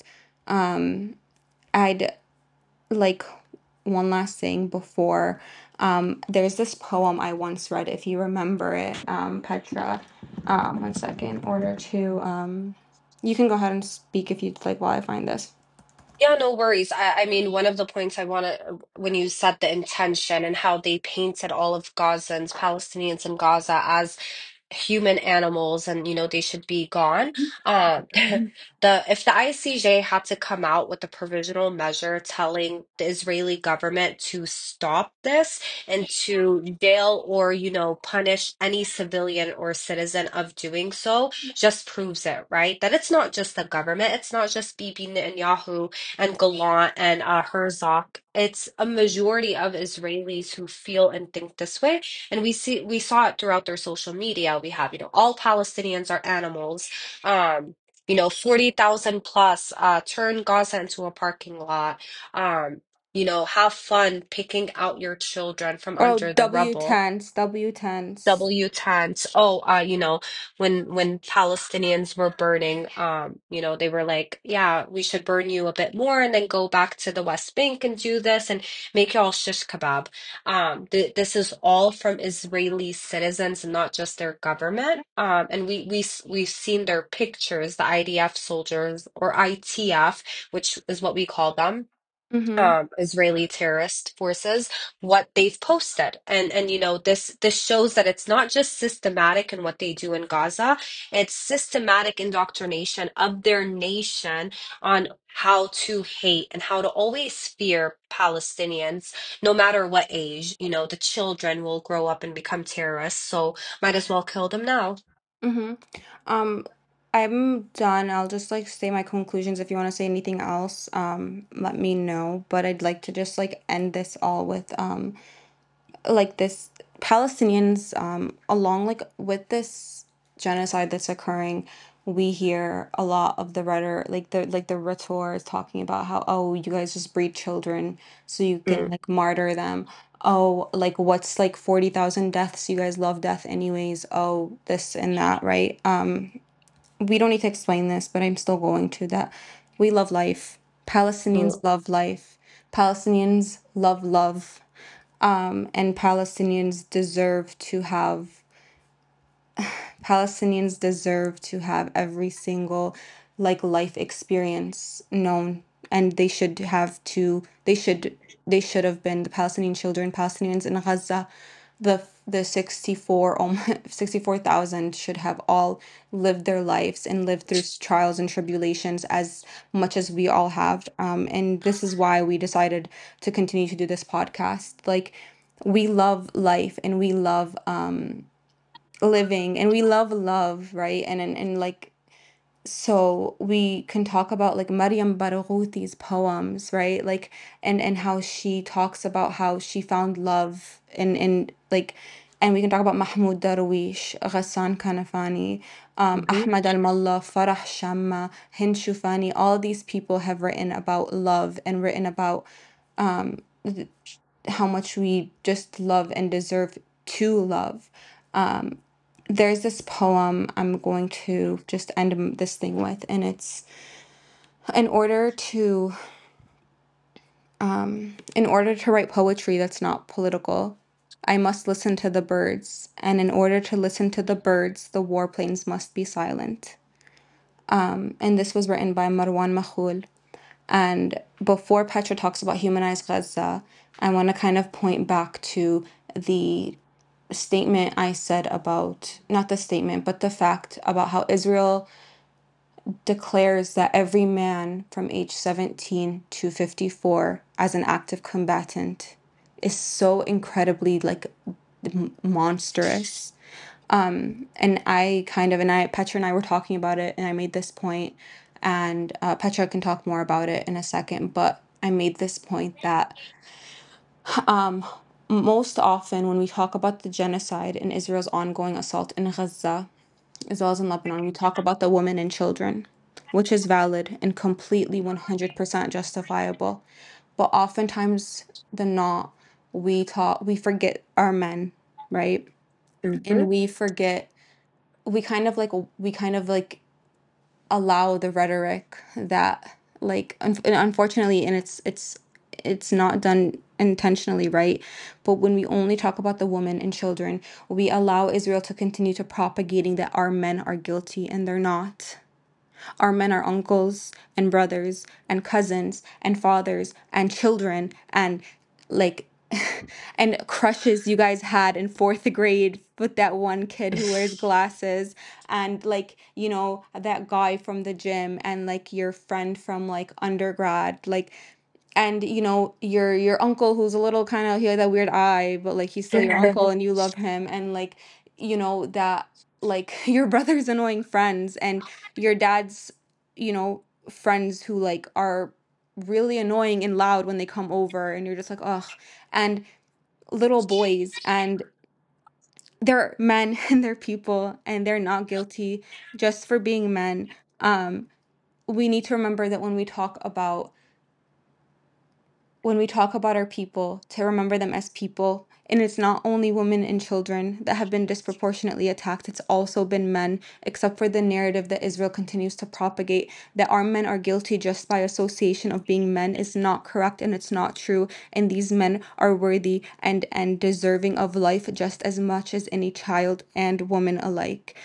I'd like one last thing before there's this poem I once read, if you remember it, Petra. One second, order to you can go ahead and speak if you'd like while I find this. Yeah, no worries. I mean, one of the points I want to, when you said the intention and how they painted all of Gazans, Palestinians in Gaza as human animals and they should be gone. The if the ICJ had to come out with a provisional measure telling the Israeli government to stop this and to jail or punish any civilian or citizen of doing so, just proves it, right? That it's not just the government, it's not just Bibi Netanyahu and Gallant and Herzog. It's a majority of Israelis who feel and think this way, and we saw it throughout their social media. We have all Palestinians are animals. 40,000 plus turn Gaza into a parking lot. Have fun picking out your children from Oh, under the W rubble. tense, W tense. W10s. Oh, when Palestinians were burning, they were like, yeah, we should burn you a bit more and then go back to the West Bank and do this and make y'all shish kebab. This is all from Israeli citizens and not just their government. And we've seen their pictures, the IDF soldiers or ITF, which is what we call them, Mm-hmm. Israeli terrorist forces, what they've posted. And this shows that it's not just systematic in what they do in Gaza, it's systematic indoctrination of their nation on how to hate and how to always fear Palestinians, no matter what age. The children will grow up and become terrorists, so might as well kill them now. Mm-hmm. Um, I'm done. I'll just say my conclusions. If you want to say anything else, let me know. But I'd like to just end this all with this Palestinians, along with this genocide that's occurring, we hear a lot of the rhetoric, the rhetor is talking about how, oh, you guys just breed children so you can Mm, martyr them. Oh, what's 40,000 deaths? You guys love death anyways. Oh, this and that, right? We don't need to explain this, but I'm still going to that. We love life. Palestinians mm, love life. Palestinians love love, and Palestinians deserve to have every single life experience known, and they should have been the Palestinian children, Palestinians in Gaza, the 64,000 should have all lived their lives and lived through trials and tribulations as much as we all have. And this is why we decided to continue to do this podcast. We love life, and we love living, and we love love, right? And so we can talk about Mariam Barghouti's poems, right? And how she talks about how she found love and we can talk about Mahmoud Darwish, Ghassan Kanafani, mhm, Ahmad Al-Mallah, Farah Shamma, Hind Shufani. All these people have written about love and written about how much we just love and deserve to love. There's this poem I'm going to just end this thing with, and it's in order to in order to write poetry that's not political, I must listen to the birds, and in order to listen to the birds, the warplanes must be silent. And this was written by Marwan Makhul. And before Petra talks about humanized Gaza, I want to kind of point back to the statement I said about, not the statement, but the fact about how Israel declares that every man from age 17 to 54 as an active combatant is so incredibly like monstrous. And Petra and I were talking about it, and I made this point, and Petra can talk more about it in a second, but I made this point that um, most often when we talk about the genocide and Israel's ongoing assault in Gaza, as well as in Lebanon, we talk about the women and children, which is valid and completely 100% justifiable. But oftentimes than not, we forget our men, right? Hmm. And we kind of like allow the rhetoric that and unfortunately, and it's not done intentionally, right? But when we only talk about the women and children, we allow Israel to continue to propagating that our men are guilty, and they're not. Our men are uncles and brothers and cousins and fathers and children and like and crushes you guys had in fourth grade with that one kid who wears glasses, and like, you know, that guy from the gym, and like your friend from like undergrad, like, and you know, your uncle who's a little kind of, he had that weird eye, but like he's still your uncle and you love him, and like, you know, that like your brother's annoying friends and your dad's, you know, friends who like are really annoying and loud when they come over, and you're just like, ugh. And little boys, and they're men and they're people and they're not guilty just for being men. um we need to remember that when we talk about our people, to remember them as people. And it's not only women and children that have been disproportionately attacked, it's also been men, except for the narrative that Israel continues to propagate that our men are guilty just by association of being men is not correct, and it's not true. And these men are worthy and deserving of life just as much as any child and woman alike.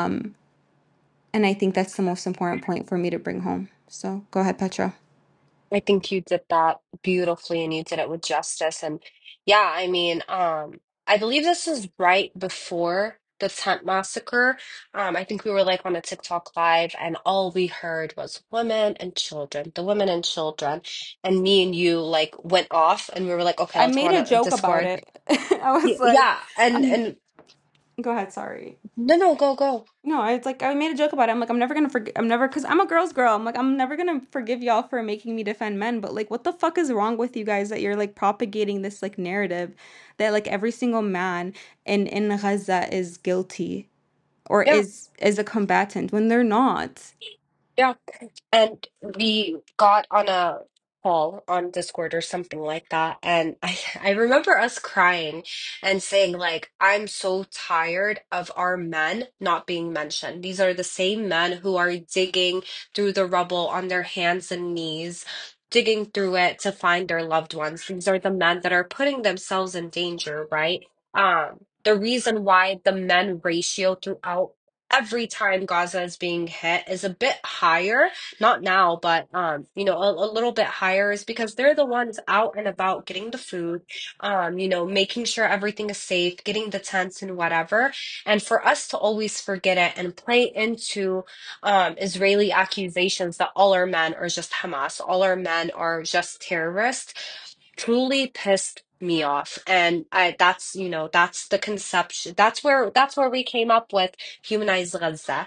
And I think that's the most important point for me to bring home. So go ahead, Petra. I think you did that beautifully and you did it with justice. And yeah, I mean, I believe this is right before the tent massacre. I think we were like on a TikTok live and all we heard was women and children, the women and children. And me and you like went off and we were like, okay, I let's go made on a a joke about Discord. it. I was like, Yeah, and I'm, and go ahead, sorry. no, no, go, go. No, it's like I made a joke about it. I'm like, I'm never gonna forget. I'm never, because I'm a girl's girl. I'm like, I'm never gonna forgive y'all for making me defend men. But like, what the fuck is wrong with you guys that you're like propagating this like narrative that like every single man in Gaza is guilty or Yeah. is a combatant when they're not. Yeah. And we got on a call on Discord or something like that. And I remember us crying and saying, like, I'm so tired of our men not being mentioned. These are the same men who are digging through the rubble on their hands and knees, digging through it to find their loved ones. These are the men that are putting themselves in danger, right? The reason why the men ratio throughout every time Gaza is being hit is a bit higher, not now, but you know, a little bit higher, is because they're the ones out and about getting the food, you know, making sure everything is safe, getting the tents and whatever. And for us to always forget it and play into Israeli accusations that all our men are just Hamas, all our men are just terrorists, truly pissed me off. And that's, you know, that's the conception, that's where we came up with humanize Gaza.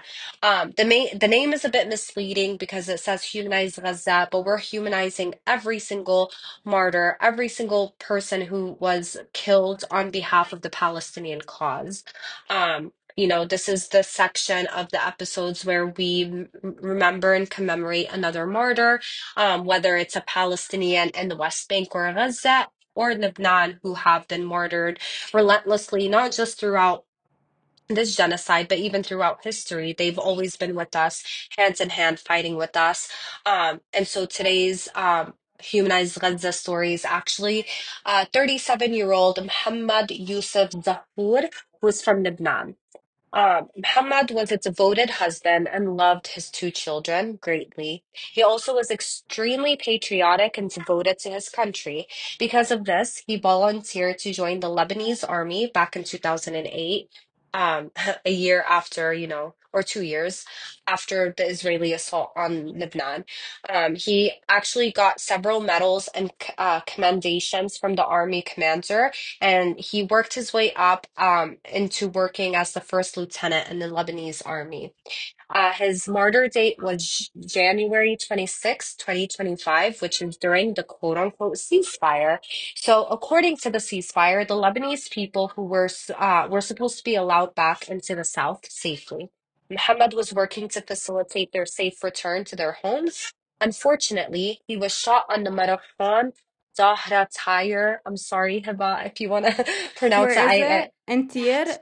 The name is a bit misleading because it says humanize Gaza, but we're humanizing every single martyr, every single person who was killed on behalf of the Palestinian cause. You know, this is the section of the episodes where we remember and commemorate another martyr, whether it's a Palestinian in the West Bank or Gaza or Lebanon who have been martyred relentlessly, not just throughout this genocide, but even throughout history. They've always been with us, hands in hand, fighting with us. And so today's Humanized Gaza story is actually 37-year-old Muhammad Yusuf Zahour, who's from Lebanon. Muhammad was a devoted husband and loved his two children greatly. He also was extremely patriotic and devoted to his country. Because of this, he volunteered to join the Lebanese army back in 2008, a year after, or 2 years after the Israeli assault on Lebanon. He actually got several medals and commendations from the army commander, and he worked his way up into working as the first lieutenant in the Lebanese army. His martyr date was January 26, 2025, which is during the quote unquote ceasefire. So, according to the ceasefire, the Lebanese people who were supposed to be allowed back into the south safely. Muhammad was working to facilitate their safe return to their homes. Unfortunately, he was shot on the Marathon Zahra Tire. I'm sorry, Hiba, if you want to Where pronounce it. is it? In Tir,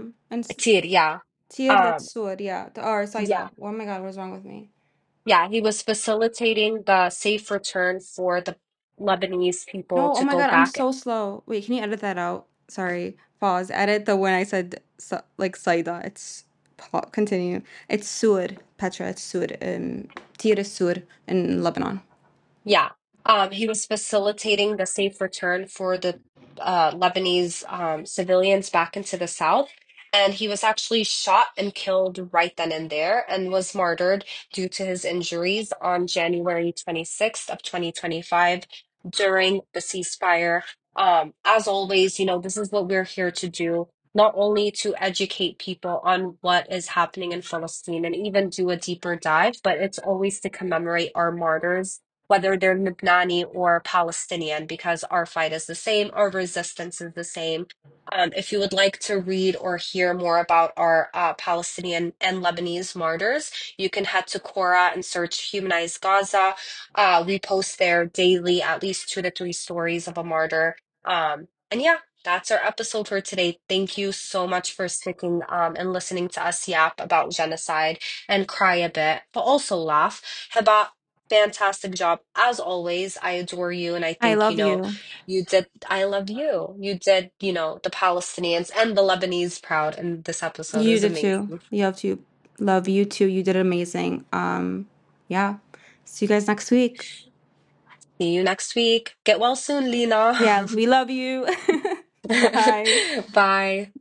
Tir, yeah. Tir Um, Sur, yeah. Or yeah. Saida. Oh my God, what's wrong with me? Yeah, he was facilitating the safe return for the Lebanese people No, oh to my go God, I'm back. so slow. Wait, can you edit that out? Sorry. Pause. Edit the when I said like Saida. It's continue. It's Sur, Petra. It's Sur. Tir is Sur in Lebanon. Yeah. He was facilitating the safe return for the Lebanese civilians back into the south. And he was actually shot and killed right then and there and was martyred due to his injuries on January 26th of 2025 during the ceasefire. As always, this is what we're here to do, not only to educate people on what is happening in Palestine and even do a deeper dive, but it's always to commemorate our martyrs, whether they're Lebanese or Palestinian, because our fight is the same, our resistance is the same. If you would like to read or hear more about our Palestinian and Lebanese martyrs, you can head to Quora and search Humanize Gaza. We post there daily at least 2 to 3 stories of a martyr. And yeah, that's our episode for today. Thank you so much for sticking and listening to us yap about genocide and cry a bit, but also laugh. Heba, fantastic job. As always, I adore you, and I I think, love you. you did, I love you. You did, the Palestinians and the Lebanese proud in this episode. It You was did too. amazing. You have to love you too. You did amazing. Yeah. See you guys next week. See you next week. Get well soon, Lena. Yeah, we love you. Bye. Bye.